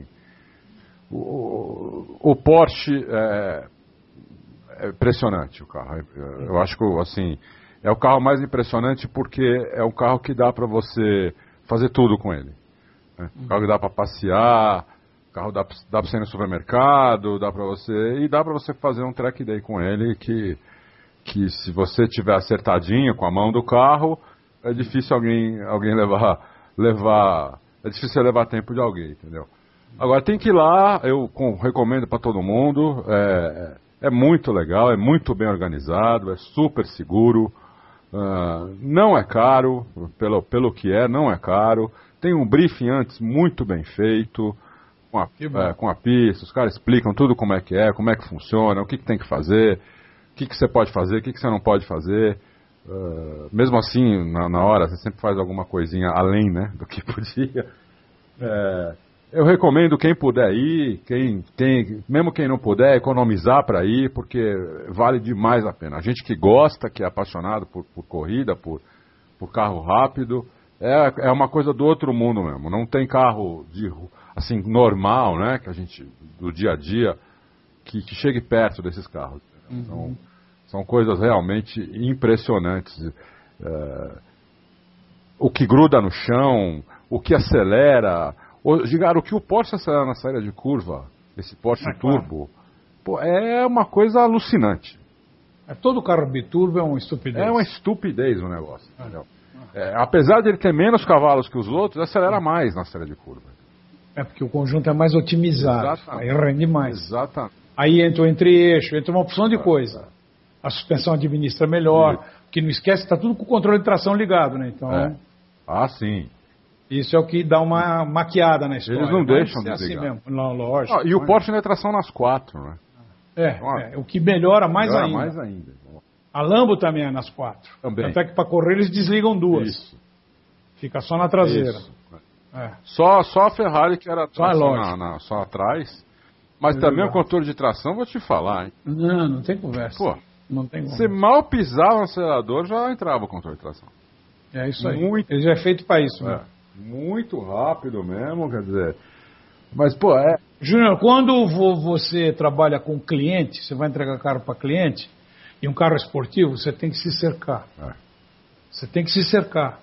O Porsche é impressionante, o carro. Eu acho que, assim, é o carro mais impressionante porque é um carro que dá para você fazer tudo com ele. Né? O carro que dá para passear, o carro dá para você ir no supermercado, dá para você fazer um track day com ele que se você tiver acertadinho com a mão do carro, é difícil alguém levar, é difícil levar tempo de alguém, entendeu? Agora tem que ir lá, eu recomendo para todo mundo, é muito legal, é muito bem organizado, é super seguro, não é caro, pelo que não é caro, tem um briefing antes muito bem feito, com a pista, os caras explicam tudo como é que funciona, o que tem que fazer, o que você pode fazer, o que você não pode fazer. Mesmo assim, na hora, você sempre faz alguma coisinha além, né, do que podia. Eu recomendo quem puder ir, mesmo quem não puder, economizar para ir, porque vale demais a pena. A gente que gosta, que é apaixonado por corrida, por carro rápido, é uma coisa do outro mundo mesmo. Não tem carro assim, normal, né, que a gente, do dia a dia, que chegue perto desses carros. Então, são coisas realmente impressionantes. O que gruda no chão, o que acelera... o que o Porsche acelera na saída de curva, esse Porsche Turbo, Pô, é uma coisa alucinante. Todo carro biturbo é uma estupidez. É uma estupidez o negócio. Entendeu? Apesar de ele ter menos cavalos que os outros, acelera mais na série de curva. É porque o conjunto é mais otimizado. Exatamente. Aí rende mais. Exatamente. Aí entra o entre-eixo, entra uma opção de coisa. A suspensão administra melhor. Porque não esquece, está tudo com o controle de tração ligado, né? Então, sim. Isso é o que dá uma maquiada na história. Eles não deixam de assim ligar. mesmo. Não, lógico. E o Porsche ainda é tração nas 4, né? O que melhora mais ainda. Mais ainda. A Lambo também é nas 4. Também. Até que para correr eles desligam 2. Isso. Fica só na traseira. Isso. Só a Ferrari que era só atrás. Mas também o controle de tração, vou te falar, hein? Não tem conversa. Pô, não tem conversa. Você mal pisava no acelerador, já entrava o controle de tração. É isso aí. Ele já é feito para isso. Né? Muito rápido mesmo, quer dizer... Mas, pô, Júnior, quando você trabalha com cliente, você vai entregar carro para cliente, e um carro esportivo, você tem que se cercar. Você tem que se cercar.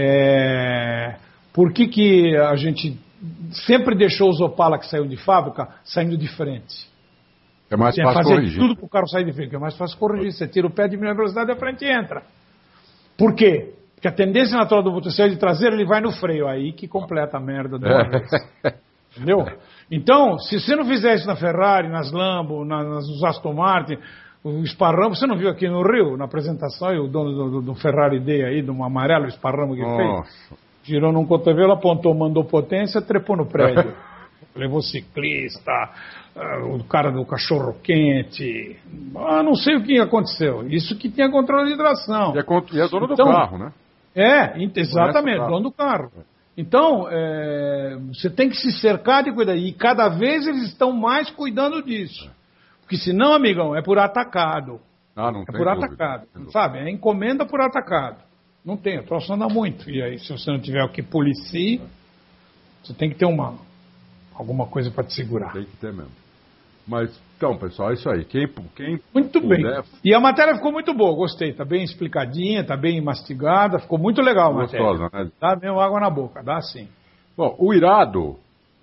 Por que a gente sempre deixou os Opala que saíram de fábrica saindo de frente? É mais fácil fazer corrigir. Tudo para o carro sair de frente, é mais fácil corrigir. Você tira o pé, diminui a velocidade, a frente entra. Por quê? Porque a tendência natural do motor sair de traseiro, ele vai no freio. Aí que completa a merda de uma vez. Entendeu? Então, se você não fizer isso na Ferrari, nas Lambo, nos Aston Martin, o esparramo, você não viu aqui no Rio, na apresentação, o dono do Ferrari Day aí, do amarelo, o esparramo que ele fez? Girou num cotovelo, apontou, mandou potência, trepou no prédio. Levou ciclista, o cara do cachorro quente. Não sei o que aconteceu. Isso que tinha controle de tração. E é dono do carro, né? Exatamente, dono do carro. Então, você tem que se cercar de cuidar. E cada vez eles estão mais cuidando disso. Porque senão, amigão, é por atacado. Não tem por atacado. Sabe? É encomenda por atacado. Não tem, o troço anda muito. E aí, se você não tiver o que policie, você tem que ter alguma coisa para te segurar. Tem que ter mesmo. Mas, então, pessoal, é isso aí. Quem muito bem. E a matéria ficou muito boa, gostei. Está bem explicadinha, está bem mastigada, ficou muito legal a matéria. Gostosa, né? Dá mesmo água na boca, dá sim. Bom, o Irado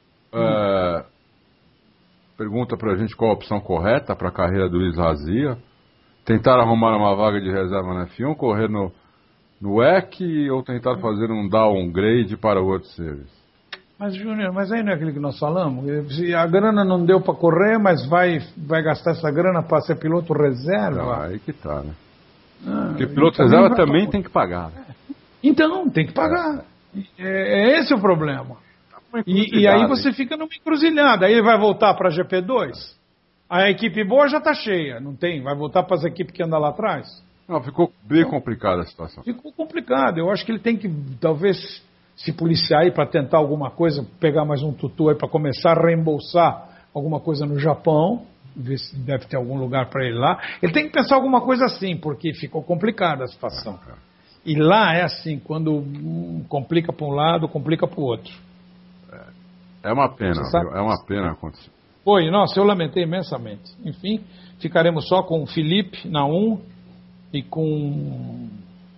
pergunta pra gente qual a opção correta para a carreira do Luiz Razia. Tentar arrumar uma vaga de reserva na F1, correr no WEC ou tentar fazer um downgrade para o World Series? Mas, Júnior, aí não é aquilo que nós falamos? Se a grana não deu para correr, mas vai gastar essa grana para ser piloto reserva? Não, aí que tá, né? Porque piloto reserva também tem que pagar. Então, tem que pagar. Esse o problema. E aí você fica numa encruzilhada. Aí ele vai voltar para a GP2? A equipe boa já está cheia, não tem? Vai voltar para as equipes que andam lá atrás? Não, ficou bem complicada a situação. Ficou complicado. Eu acho que ele tem que, talvez, se policiar aí para tentar alguma coisa, pegar mais um tutu aí para começar a reembolsar alguma coisa no Japão, ver se deve ter algum lugar para ele lá. Ele tem que pensar alguma coisa assim, porque ficou complicada a situação. E lá é assim, quando complica para um lado, complica para o outro. É uma pena, é uma pena acontecer. Foi, nossa, eu lamentei imensamente. Enfim, ficaremos só com o Felipe na 1 e com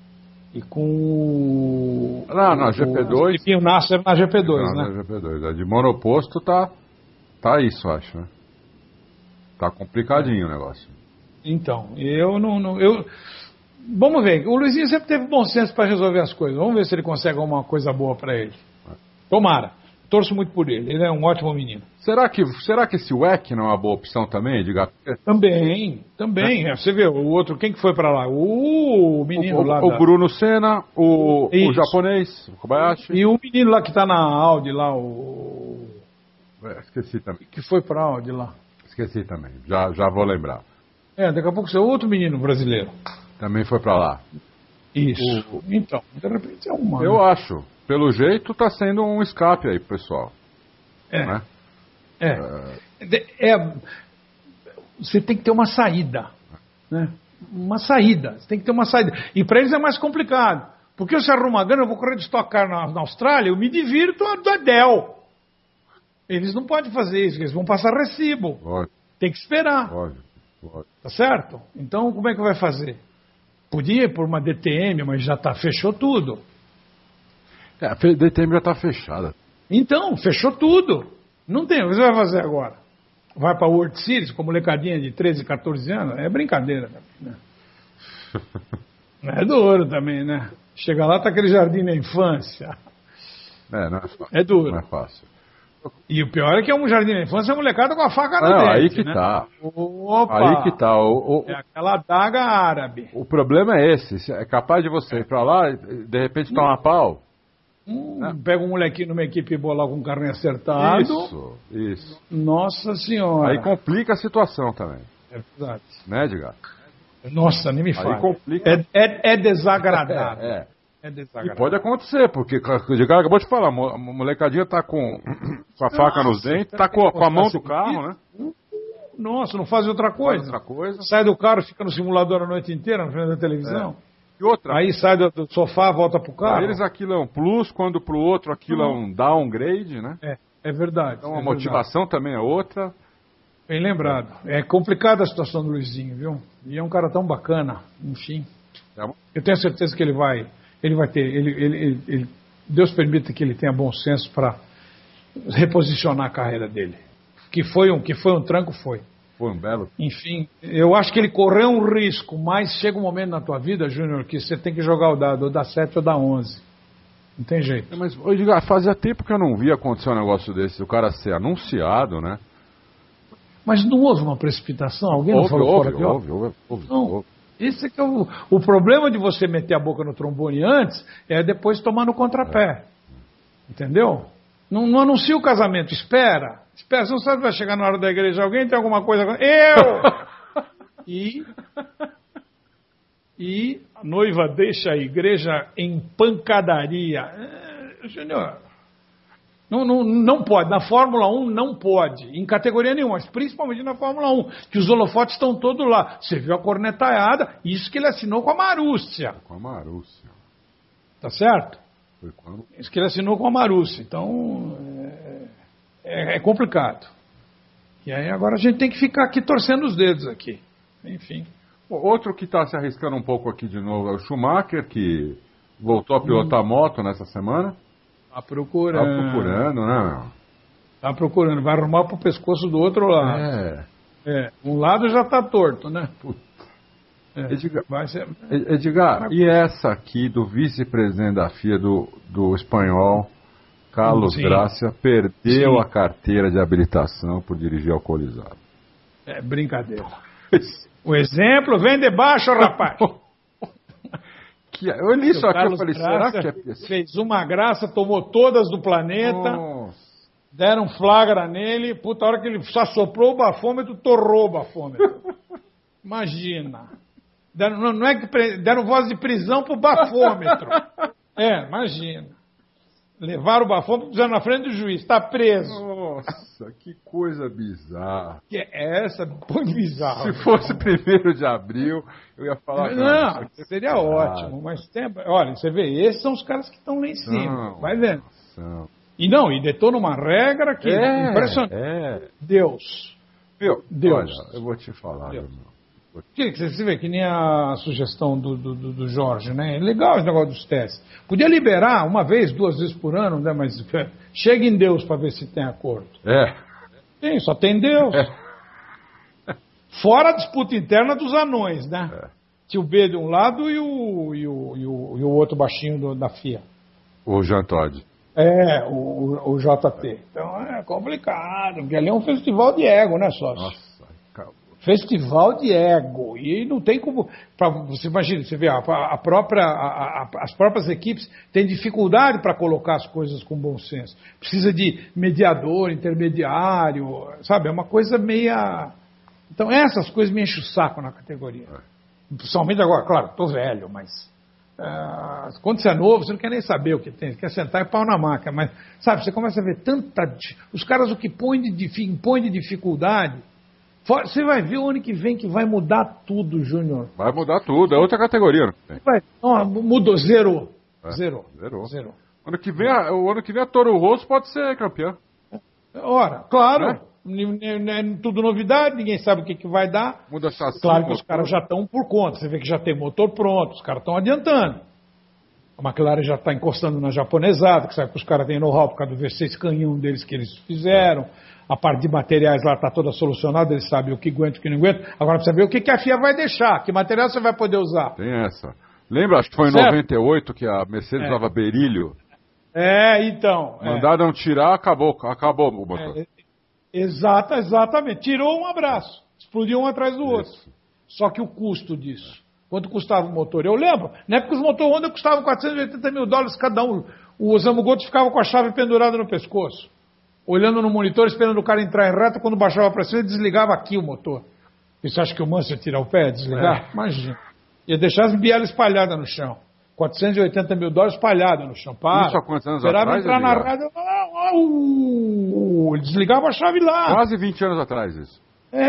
na GP2. E o Nasser na GP2, né? Na GP2. De monoposto tá isso, acho, né? Tá complicadinho o negócio. Então, vamos ver. O Luizinho sempre teve bom senso para resolver as coisas. Vamos ver se ele consegue alguma coisa boa para ele. Tomara. Torço muito por ele. Ele é um ótimo menino. Será que esse WEC não é uma boa opção também, Edgar? Também. Você vê, o outro, quem que foi para lá? O menino lá. O Bruno Senna, o japonês, o Kobayashi. E o menino lá que está na Audi lá, esqueci também. Que foi para a Audi lá. Esqueci também, já vou lembrar. Daqui a pouco você é outro menino brasileiro. Também foi para lá. Isso. Então, de repente é uma. Eu acho. Pelo jeito, está sendo um escape aí, pessoal. Né? Você tem que ter uma saída. Né? Uma saída. Você tem que ter uma saída. E para eles é mais complicado. Porque se arruma grana, eu vou correr de Stock Car na Austrália, eu me divirto a Dell. Eles não podem fazer isso, eles vão passar recibo. Lógico. Tem que esperar. Lógico. Tá certo? Então, como é que vai fazer? Podia ir por uma DTM, mas já fechou tudo. A DTM já está fechada. Então, fechou tudo. Não tem, o que você vai fazer agora? vai para World Series com molecadinha de 13, 14 anos, é brincadeira. Né? É duro também, né? Chega lá, tá aquele jardim da infância. Não é fácil. É duro. Não é fácil. E o pior é que é um jardim da infância, é molecada com a faca no dente. Aí que né? tá. Opa! Aí que tá. É aquela adaga árabe. O problema é esse. É capaz de você ir pra lá e de repente tomar pau. Pega um molequinho numa equipe boa lá com um carrinho acertado. Isso. Nossa Senhora. Aí complica a situação também. É verdade. Né, Edgar? Nossa, nem me fala. Aí complica. É desagradável. É desagradável. E pode acontecer, porque o Edgar acabou de falar, a molecadinha tá com a faca nos dentes, tá com a mão do carro, né? Nossa, não faz outra coisa. Faz outra coisa. Sai do carro, fica no simulador a noite inteira, na frente da televisão. E outra. Aí sai do sofá, volta pro carro. Pra eles aquilo é um plus, quando pro outro aquilo é um downgrade, né? É verdade. Então a motivação também é outra. Bem lembrado. É complicada a situação do Luizinho, viu? E é um cara tão bacana, enfim. Eu tenho certeza que ele vai ter, Deus permita que ele tenha bom senso para reposicionar a carreira dele. Que foi um tranco, foi. Foi um belo. Enfim, eu acho que ele correu um risco, mas chega um momento na tua vida, Júnior, que você tem que jogar o dado, ou dá 7 ou dá 11. Não tem jeito. Mas, Edgar, fazia tempo que eu não via acontecer um negócio desse, o cara ser anunciado, né? Mas não houve uma precipitação? Alguém não falou fora de hora? Houve. Esse é que é o problema de você meter a boca no trombone antes, é depois tomar no contrapé. Entendeu? Não anuncia o casamento, espera. Você não sabe que vai chegar na hora da igreja, alguém tem alguma coisa... E a noiva deixa a igreja em pancadaria. Senhor, não pode. Na Fórmula 1 não pode. Em categoria nenhuma, mas principalmente na Fórmula 1, que os holofotes estão todos lá. Você viu a cornetaiada, isso que ele assinou com a Marúcia. Com a Marúcia. Tá certo? Foi quando? Isso que ele assinou com a Marúcia. Então, é complicado. E aí agora a gente tem que ficar aqui torcendo os dedos aqui. Enfim. Outro que está se arriscando um pouco aqui de novo é o Schumacher, que voltou a pilotar moto nessa semana. Tá procurando, né? Tá procurando. Vai arrumar pro pescoço do outro lado. Um lado já tá torto, né? Edgar, e essa aqui do vice-presidente da FIA do espanhol, Carlos Gracia, perdeu a carteira de habilitação por dirigir alcoolizado. É brincadeira. O exemplo vem de baixo, rapaz. Eu li isso aqui, eu falei, será que é... Fez uma graça, tomou todas do planeta, deram flagra nele, puta, a hora que ele só soprou o bafômetro, torrou o bafômetro. Imagina. Não é que deram voz de prisão pro bafômetro. Imagina. Levaram o bafômetro, puseram na frente do juiz, tá preso. Nossa, que coisa bizarra. Que é essa? Muito bizarro. Se fosse 1º de abril, eu ia falar... Não, seria ótimo, mas olha, você vê, esses são os caras que estão lá em cima, vai vendo. E detona uma regra que é impressionante. Deus. Olha, eu vou te falar, irmão. Você vê que nem a sugestão do Jorge, né? É legal esse negócio dos testes. Podia liberar uma vez, 2 vezes por ano, né? Mas chega em Deus para ver se tem acordo. Tem, só tem Deus. Fora a disputa interna dos anões, né? Tio B de um lado e o outro baixinho da FIA. O Jean Todt. O JT. Então é complicado, porque ali é um festival de ego, né, sócio? Nossa, calma. Festival de ego. E não tem como... Você imagina, você vê, as próprias equipes têm dificuldade para colocar as coisas com bom senso. Precisa de mediador, intermediário, sabe? É uma coisa meia... Então essas coisas me enchem o saco na categoria. Principalmente agora, claro, estou velho, mas... quando você é novo, você não quer nem saber o que tem, você quer sentar e pau na máquina. Mas, sabe, você começa a ver tanta... Os caras o que impõem de dificuldade... Você vai ver o ano que vem que vai mudar tudo, Júnior. Vai mudar tudo, é outra categoria. Mudou, zerou. Zerou. O ano que vem a Toro Rosso pode ser campeã. Ora, claro. Tudo novidade, ninguém sabe o que vai dar. Muda chassi. Claro que os caras já estão por conta. Você vê que já tem motor pronto, os caras estão adiantando. A McLaren já está encostando na japonesada, que sabe que os caras têm know-how por causa do V6 canhão deles que eles fizeram. A parte de materiais lá está toda solucionada, eles sabem o que aguenta e o que não aguenta. Agora precisa ver o que a FIA vai deixar, que material você vai poder usar. Tem essa. Lembra, acho que foi em 98 que a Mercedes usava berílio. Então. Mandaram tirar, acabou o motor. Exatamente. Tirou um abraço. Explodiu um atrás do outro. Só que o custo disso. Quanto custava o motor? Eu lembro, na época os motores Honda custavam $480 mil cada um. O Osamu Goto ficava com a chave pendurada no pescoço, olhando no monitor, esperando o cara entrar em reta. Quando baixava para cima, ele desligava aqui o motor. E você acha que o Mansell ia tirar o pé, desligar? Imagina. Ia deixar as bielas espalhadas no chão. $480 mil espalhadas no chão. Isso há quantos anos atrás? Entrar na rádio, ele desligava a chave lá. Quase 20 anos atrás isso.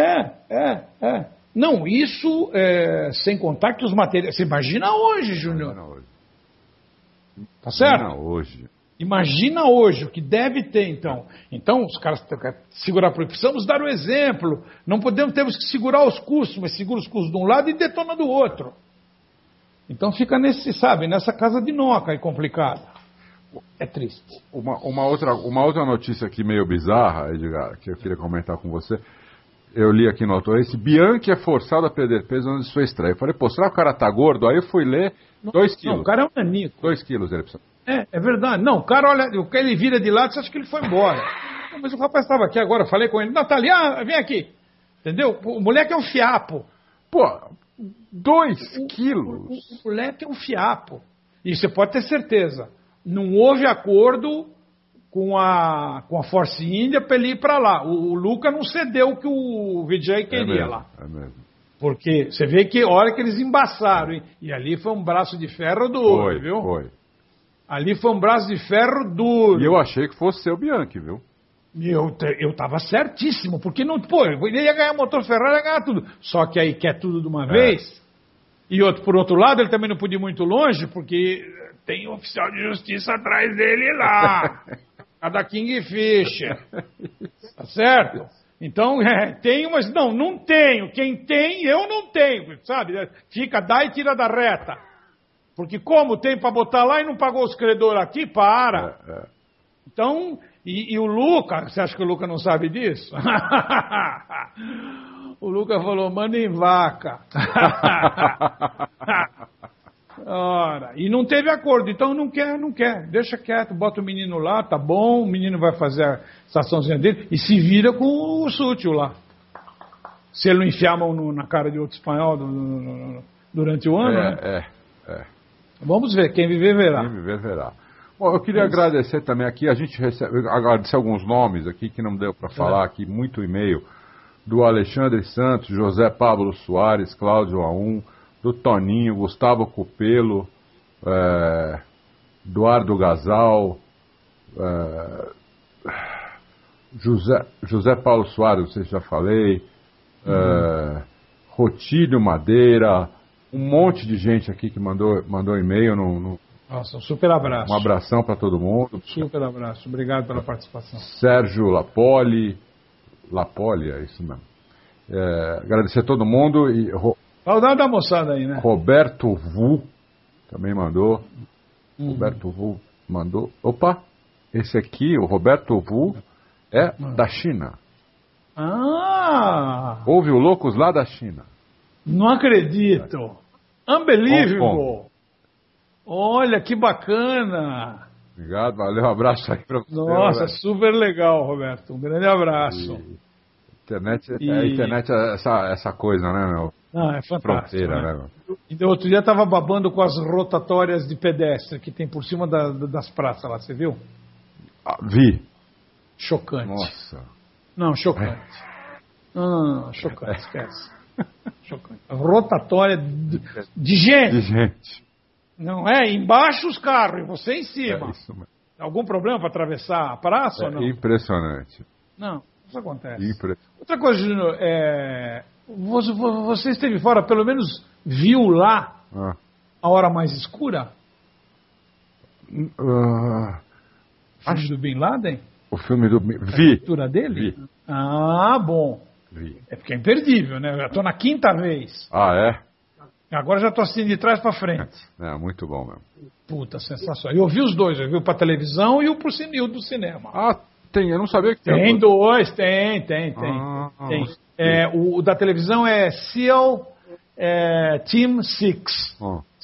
Não, isso sem contar que os materiais... Você imagina hoje, Júnior. Tá certo? Imagina hoje o que deve ter, então. Então, os caras têm que segurar, porque precisamos dar o exemplo. Não temos que segurar os custos, mas segura os custos de um lado e detona do outro. Então fica nessa casa de noca aí complicada. É triste. Uma outra notícia aqui meio bizarra, Edgar, que eu queria comentar com você. Eu li aqui no autor, esse Bianchi é forçado a perder peso antes de sua estreia. Eu falei, pô, será que o cara tá gordo? Aí eu fui ler, 2 quilos. Não, o cara é um nanico. 2 quilos ele precisa. É verdade. Não, o cara olha, ele vira de lado, você acha que ele foi embora. Mas o rapaz estava aqui agora, eu falei com ele, Natalia, vem aqui. Entendeu? O moleque é um fiapo. Pô, 2 quilos. O moleque é um fiapo. E você pode ter certeza, não houve acordo com a Force India para ele ir para lá. O Luca não cedeu o que o Vijay queria lá. É mesmo. Porque você vê que a hora que eles embaçaram, hein? E ali foi um braço de ferro duro, viu? Foi. Ali foi um braço de ferro duro. E eu achei que fosse ser o Bianchi, viu? Eu tava certíssimo, porque não, ele ia ganhar motor Ferrari, ia ganhar tudo. Só que aí quer tudo de uma vez. E por outro lado, ele também não podia ir muito longe, porque tem um oficial de justiça atrás dele lá. Cada Kingfisher. Tá certo? Então, tenho, mas não tenho. Quem tem, eu não tenho, sabe? Dá e tira da reta. Porque como tem para botar lá e não pagou os credores aqui, para. Então, e o Luca, você acha que o Luca não sabe disso? O Luca falou, manda em vaca. Ora, e não teve acordo, então não quer. Deixa quieto, bota o menino lá, tá bom, o menino vai fazer a estaçãozinha dele e se vira com o sútil lá. Se ele não enfiar a mão na cara de outro espanhol durante o ano, né? Vamos ver, quem viver verá. Quem viver verá. Bom, eu queria agradecer também aqui, a gente agradecer alguns nomes aqui que não deu para falar aqui, muito e-mail, do Alexandre Santos, José Pablo Soares, Cláudio Aum, do Toninho, Gustavo Cupelo, Eduardo Gasal, José Paulo Soares, não sei se já falei, Rotílio Madeira, um monte de gente aqui que mandou e-mail. Nossa, um super abraço. Um abração para todo mundo. Super abraço, obrigado pela participação. Sérgio Lapoli, é isso mesmo. Agradecer a todo mundo. E saudade da moçada aí, né? Roberto Vu também mandou. Roberto Vu mandou. Opa, esse aqui, o Roberto Vu, é da China. Houve o Loucos lá da China. Não acredito. Unbelievable. Olha, que bacana. Obrigado, valeu, um abraço aí para você. Nossa, super legal, Roberto. Um grande abraço. A internet é essa coisa, né, meu? Não, é fantástico. Fronteira, né? Meu? Então, outro dia estava babando com as rotatórias de pedestre que tem por cima das praças lá, você viu? Vi. Chocante. Nossa. Não, chocante. Não, chocante, esquece. Chocante. Rotatória de gente. De gente. Não é? Embaixo os carros e você em cima. É isso mesmo. Algum problema para atravessar a praça ou não? Impressionante. Não, isso acontece. Impressionante. Outra coisa, Júnior, você esteve fora, pelo menos viu lá a hora mais escura? Filme do Bin Laden? O filme do Vi. A leitura dele? Vi. Ah, bom. Vi. É porque é imperdível, né? Eu já estou na 5ª vez. Ah, é? Agora já estou assistindo de trás para frente. É, muito bom mesmo. Puta, sensacional. Eu vi os dois, eu vi o para televisão e o do cinema. Ah, tem, eu não sabia que Tem dois, tem. O da televisão é SEAL Team 6.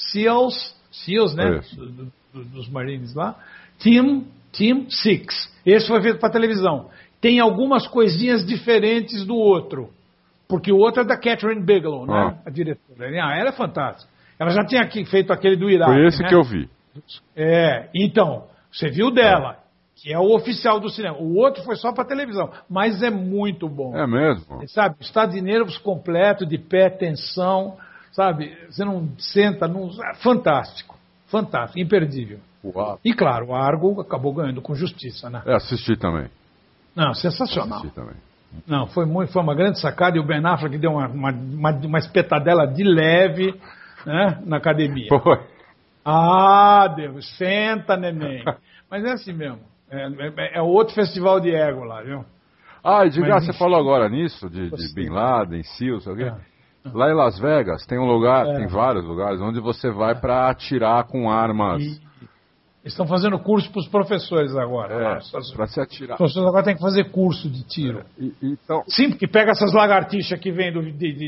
SEALs, né? Dos Marines lá. Team 6. Esse foi feito para televisão. Tem algumas coisinhas diferentes do outro. Porque o outro é da Catherine Bigelow, né? A diretora. Ela é fantástica. Ela já tinha feito aquele do Iraque. Foi esse, né, que eu vi. Então, você viu dela, que é o oficial do cinema. O outro foi só para televisão, mas é muito bom. É mesmo? Sabe, estado de nervos completo, de pé, tensão, sabe? Você não senta, fantástico, imperdível. Uau. E claro, o Argo acabou ganhando com justiça, né? Assisti também. Não, sensacional. Assisti também. Não, foi uma grande sacada, e o Ben Affleck deu uma espetadela de leve, né, na academia. Foi. Ah, Deus, senta, neném. Mas é assim mesmo. É outro festival de ego lá, viu? Ah, Edgar, você falou agora nisso, de Bin Laden, SEAL, sei o quê. Lá em Las Vegas tem um lugar, tem vários lugares, onde você vai para atirar com armas. Estão fazendo curso para os professores agora. Para se atirar. Os professores agora têm que fazer curso de tiro. Então... Sim, porque pega essas lagartixas que vêm do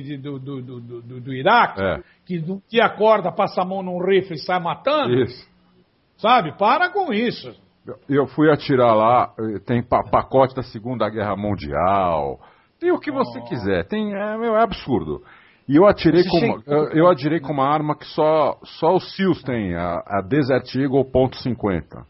Iraque, que acorda, passa a mão num rifle e sai matando. Isso. Sabe? Para com isso. Eu fui atirar lá, tem pacote da Segunda Guerra Mundial, tem o que você quiser, é absurdo. E eu atirei com uma arma que só os SEALs têm, a Desert Eagle .50.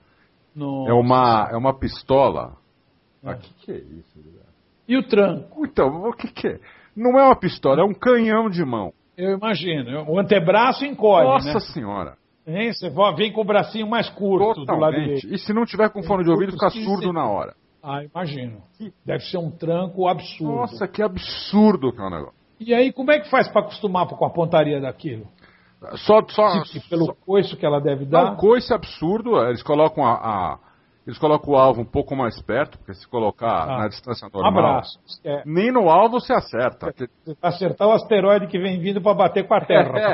É uma pistola. O que é isso? E o tranco? Então, o que é? Não é uma pistola, é um canhão de mão. Eu imagino. O antebraço encolhe, Nossa Senhora. Você vem com o bracinho mais curto. Totalmente. Do lado direito. E se não tiver com fone de ouvido, fica surdo na hora. Ah, imagino. Deve ser um tranco absurdo. Nossa, que absurdo que é o negócio. E aí, como é que faz para acostumar com a pontaria daquilo? Pelo coice que ela deve dar? Não, coice absurdo. Eles colocam o alvo um pouco mais perto, porque se colocar na distância normal... Abraço. Nem no alvo você acerta. Acertar o asteroide que vem vindo para bater com a Terra.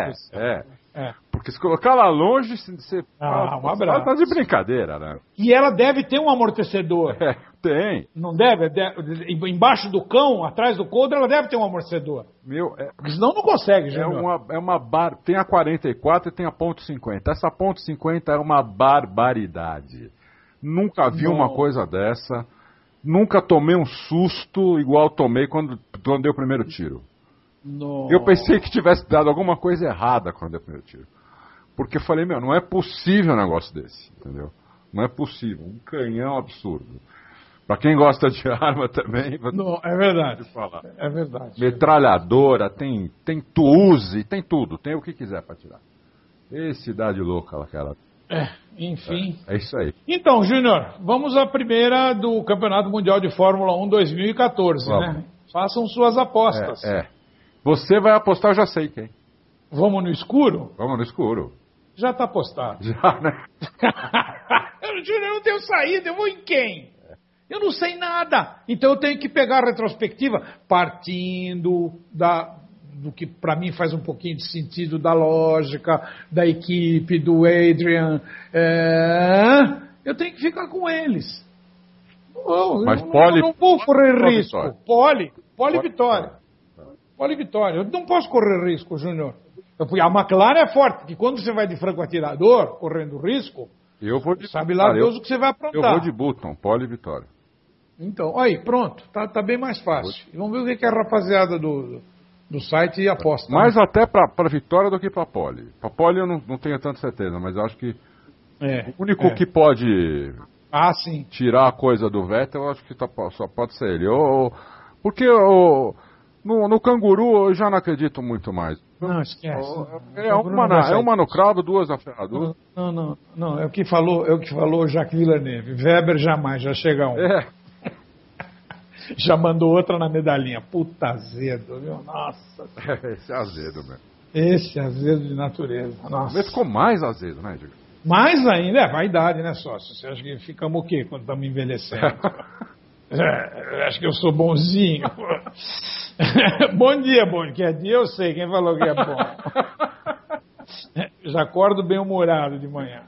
Porque se colocar lá longe, você um abraço. Tá de brincadeira, né? E ela deve ter um amortecedor. Tem. Não deve? Embaixo do cão, atrás do coldre, ela deve ter um amortecedor. Porque senão não consegue, Júnior. Tem a 44 e tem a .50. Essa .50 é uma barbaridade. Nunca vi uma coisa dessa. Nunca tomei um susto igual tomei quando dei o primeiro tiro. Nossa. Eu pensei que tivesse dado alguma coisa errada quando dei o primeiro tiro. Porque eu falei, não é possível um negócio desse, entendeu? Não é possível. Um canhão absurdo. Pra quem gosta de arma também... É verdade. É verdade. Metralhadora, tem Tuzi, tem tudo. Tem o que quiser pra tirar. Cidade louca aquela. Enfim. É isso aí. Então, Júnior, vamos à primeira do Campeonato Mundial de Fórmula 1 2014, né? Façam suas apostas. Você vai apostar, eu já sei quem. Vamos no escuro? Vamos no escuro. Já está apostado. Já, né? Júnior, eu não tenho saída, eu vou em quem? Eu não sei nada. Então eu tenho que pegar a retrospectiva partindo do que para mim faz um pouquinho de sentido, da lógica, da equipe, do Adrian. Eu tenho que ficar com eles. Mas não vou correr risco. Pole Vitória. Pole Vitória. Eu não posso correr risco, Júnior. A McLaren é forte, que quando você vai de franco atirador, correndo risco, sabe lá Deus o que você vai aprontar. Eu vou de Button, Pole Vitória. Então, aí, pronto, tá bem mais fácil. E vamos ver o que a rapaziada do site aposta. Mais até para Vitória do que para Pole. Para Pole eu não tenho tanta certeza, mas eu acho que o único que pode tirar a coisa do Vettel, eu acho que só pode ser ele. Porque no Canguru eu já não acredito muito mais. Não, esquece. Uma no cravo, duas na ferradura. Não, é o que falou Jacques Villeneuve. Weber jamais, já chega um. Já mandou outra na medalhinha. Puta azedo, viu? Nossa. Esse é azedo mesmo. Esse azedo de natureza. Nossa. Mas ficou mais azedo, né, Diego? Mais ainda, vaidade, né, sócio? Você acha que ficamos o quê quando estamos envelhecendo? Acho que eu sou bonzinho. Bom dia, que é dia eu sei, quem falou que é bom. Já acordo bem-humorado de manhã.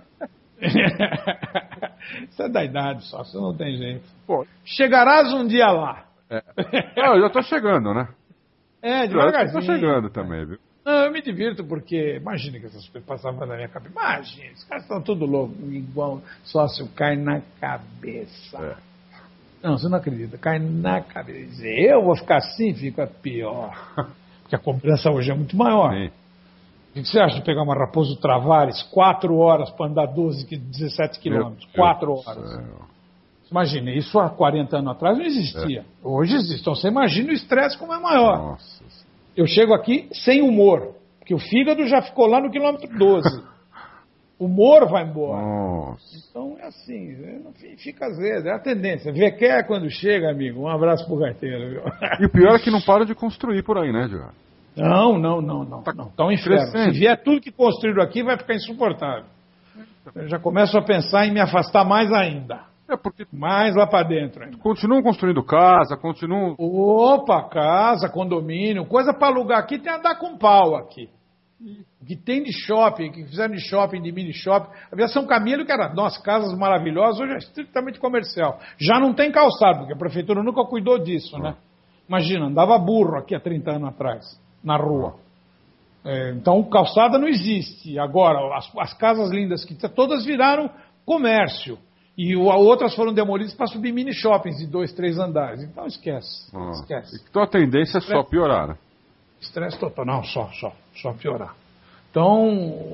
Isso é da idade só, isso não tem jeito. Pô, chegarás um dia lá. Eu já tô chegando, né? Devagarzinho. Eu tô chegando também, viu? Não, eu me divirto porque, imagina que essas coisas passavam na minha cabeça. Imagina, os caras estão tudo loucos, igual sócio cai na cabeça. Não, você não acredita, cai na cabeça. Eu vou ficar assim, fica pior. Porque a cobrança hoje é muito maior. Sim. O que você acha de pegar uma Raposo Travares 4 horas para andar 17 quilômetros? 4 horas. Imagina, isso há 40 anos atrás não existia. Hoje existe. Então você imagina o estresse como é maior. Nossa. Eu chego aqui sem humor, porque o fígado já ficou lá no quilômetro 12. O humor vai embora. Nossa. Então é assim, fica azedo, é a tendência. Vê que é quando chega, amigo. Um abraço pro gaiteiro. Viu? E o pior é que não para de construir por aí, né, Diogo? Não. Tá um inferno. Se vier tudo que construíram aqui, vai ficar insuportável. Eu já começo a pensar em me afastar mais ainda. Porque mais lá para dentro ainda. Continuam construindo casa, continuam... casa, condomínio, coisa para alugar aqui, tem a andar com pau aqui. O que tem de shopping, que fizeram de shopping, de mini shopping. A Aviação Camilo, que era, nossa, casas maravilhosas, hoje é estritamente comercial. Já não tem calçado, porque a prefeitura nunca cuidou disso, né? Imagina, andava burro aqui há 30 anos atrás, na rua. Então, calçada não existe. Agora, as casas lindas que todas viraram comércio. E outras foram demolidas para subir mini shoppings de 2, 3 andares. Então esquece. Então a tendência é só piorar, né? Estresse total. Não, só piorar. Então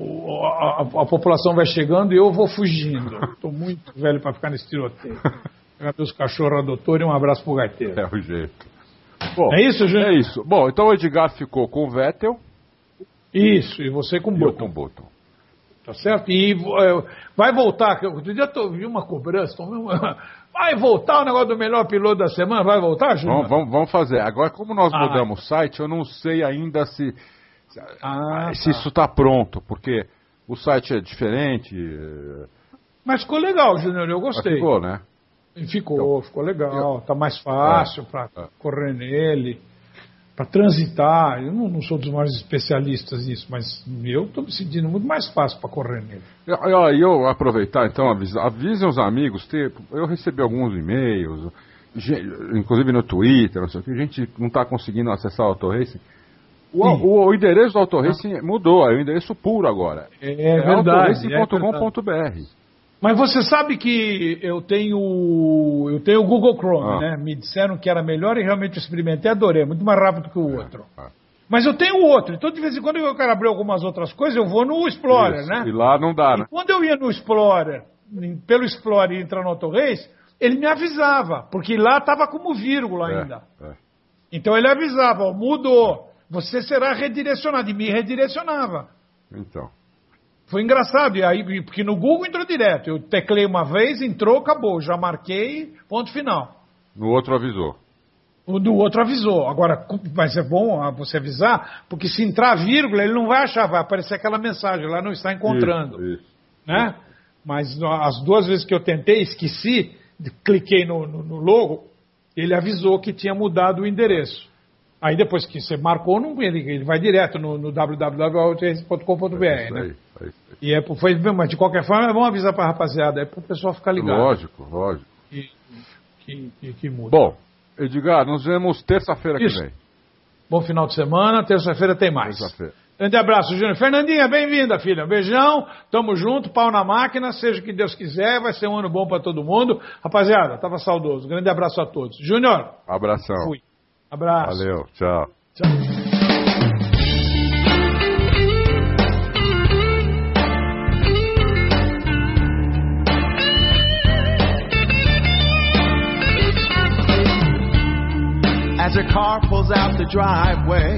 a população vai chegando e eu vou fugindo. Estou muito velho para ficar nesse tiroteio. Pegar meus cachorros adotores e um abraço pro gaiteiro. É o jeito. Bom, é isso, Júnior? É isso. Bom, então o Edgar ficou com o Vettel. Isso, e você com o Button. Eu com o Button. Tá certo? E vai voltar, outro dia eu vi uma cobrança, vai voltar o negócio do melhor piloto da semana, vai voltar, Júnior? Vamos fazer. Agora, como nós mudamos o site, eu não sei ainda se isso está pronto, porque o site é diferente. Mas ficou legal, Júnior, eu gostei. Mas ficou, né? Ficou legal, tá mais fácil para correr nele. Para transitar, eu não sou dos maiores especialistas nisso, mas eu estou me sentindo muito mais fácil para correr nele. Eu aproveitar, então, avisem os amigos, eu recebi alguns e-mails, inclusive no Twitter, não sei o que, a gente não está conseguindo acessar o Autoracing. O endereço do Autoracing mudou, é o endereço puro agora. É verdade. autoracing.com.br. Mas você sabe que eu tenho o Google Chrome, né? Me disseram que era melhor e realmente experimentei, adorei, muito mais rápido que o outro. Mas eu tenho o outro, então de vez em quando eu quero abrir algumas outras coisas, eu vou no Explorer, isso, né? E lá não dá, né? E quando eu ia no Explorer, pelo Explorer e entrar no Autorace, ele me avisava, porque lá estava como vírgula ainda. Então ele avisava, mudou, você será redirecionado, e me redirecionava. Então... Foi engraçado, e aí, porque no Google entrou direto. Eu teclei uma vez, entrou, acabou. Já marquei, ponto final. No outro avisou. O do outro avisou. Agora, mas é bom você avisar, porque se entrar vírgula, ele não vai achar, vai aparecer aquela mensagem lá, não está encontrando. Isso. Né? Mas as 2 vezes que eu tentei, esqueci, cliquei no logo, ele avisou que tinha mudado o endereço. Aí depois que você marcou, ele vai direto no www.autorace.com.br, né? E mas de qualquer forma é bom avisar para a rapaziada, para o pessoal ficar ligado. Lógico. Que muda. Bom, Edgar, nos vemos terça-feira que vem. Bom final de semana, terça-feira tem mais. Grande abraço, Júnior. Fernandinha, bem-vinda, filha. Um beijão, tamo junto, pau na máquina, seja o que Deus quiser, vai ser um ano bom para todo mundo. Rapaziada, tava saudoso. Grande abraço a todos. Júnior. Abração. Fui. Abraço. Valeu, tchau. As her car pulls out the driveway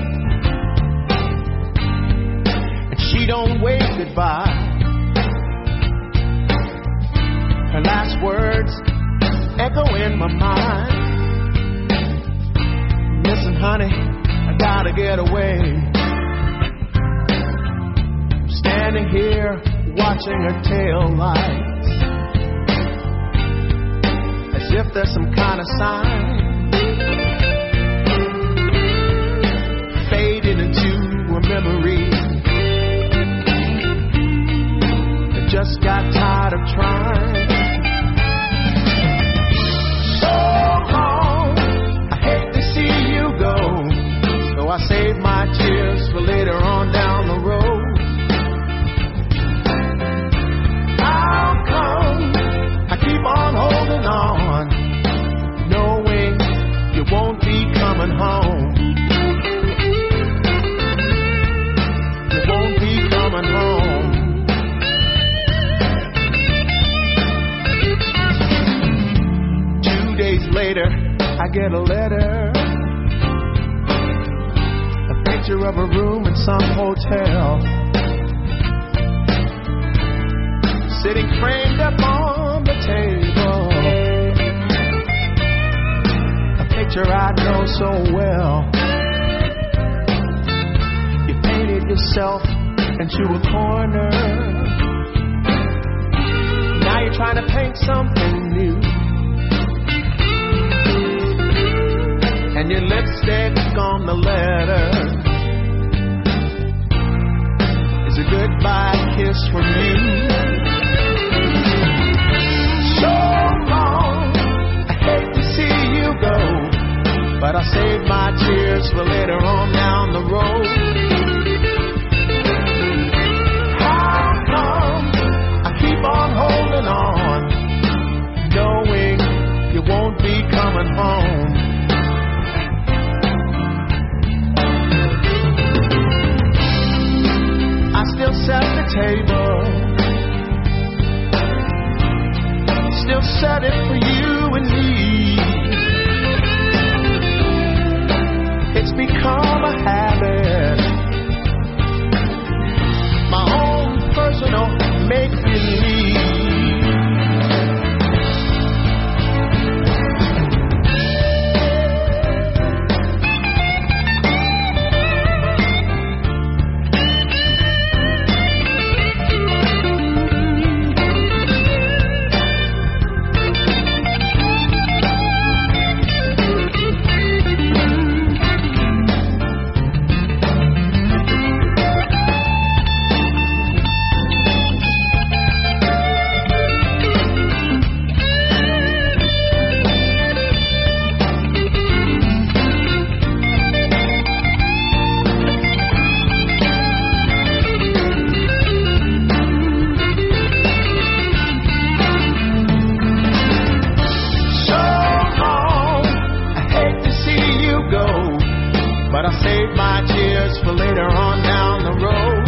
and she don't wave goodbye, her last words echo in my mind. Listen, honey, I gotta get away. I'm standing here watching her tail lights as as if there's some kind of sign. Fading into a memory. I just got tired of trying. So long, I hate to see you go. So I save my tears for later on down the road. How come I keep on holding on, knowing you won't be coming home? You won't be coming home. 2 days later, I get a letter, a picture of a room in some hotel, sitting framed up on the table, a picture I know so well. You painted yourself into a corner. Now you're trying to paint something new, and your lipstick on the letter is a goodbye kiss from you. So long, I hate to see you go, but I save my tears for later on down the road. How come I keep on holding on, knowing you won't be coming home? I still set the table, still set it for you and me. It's become a habit, my own personal make-believe. But I save my tears for later on down the road.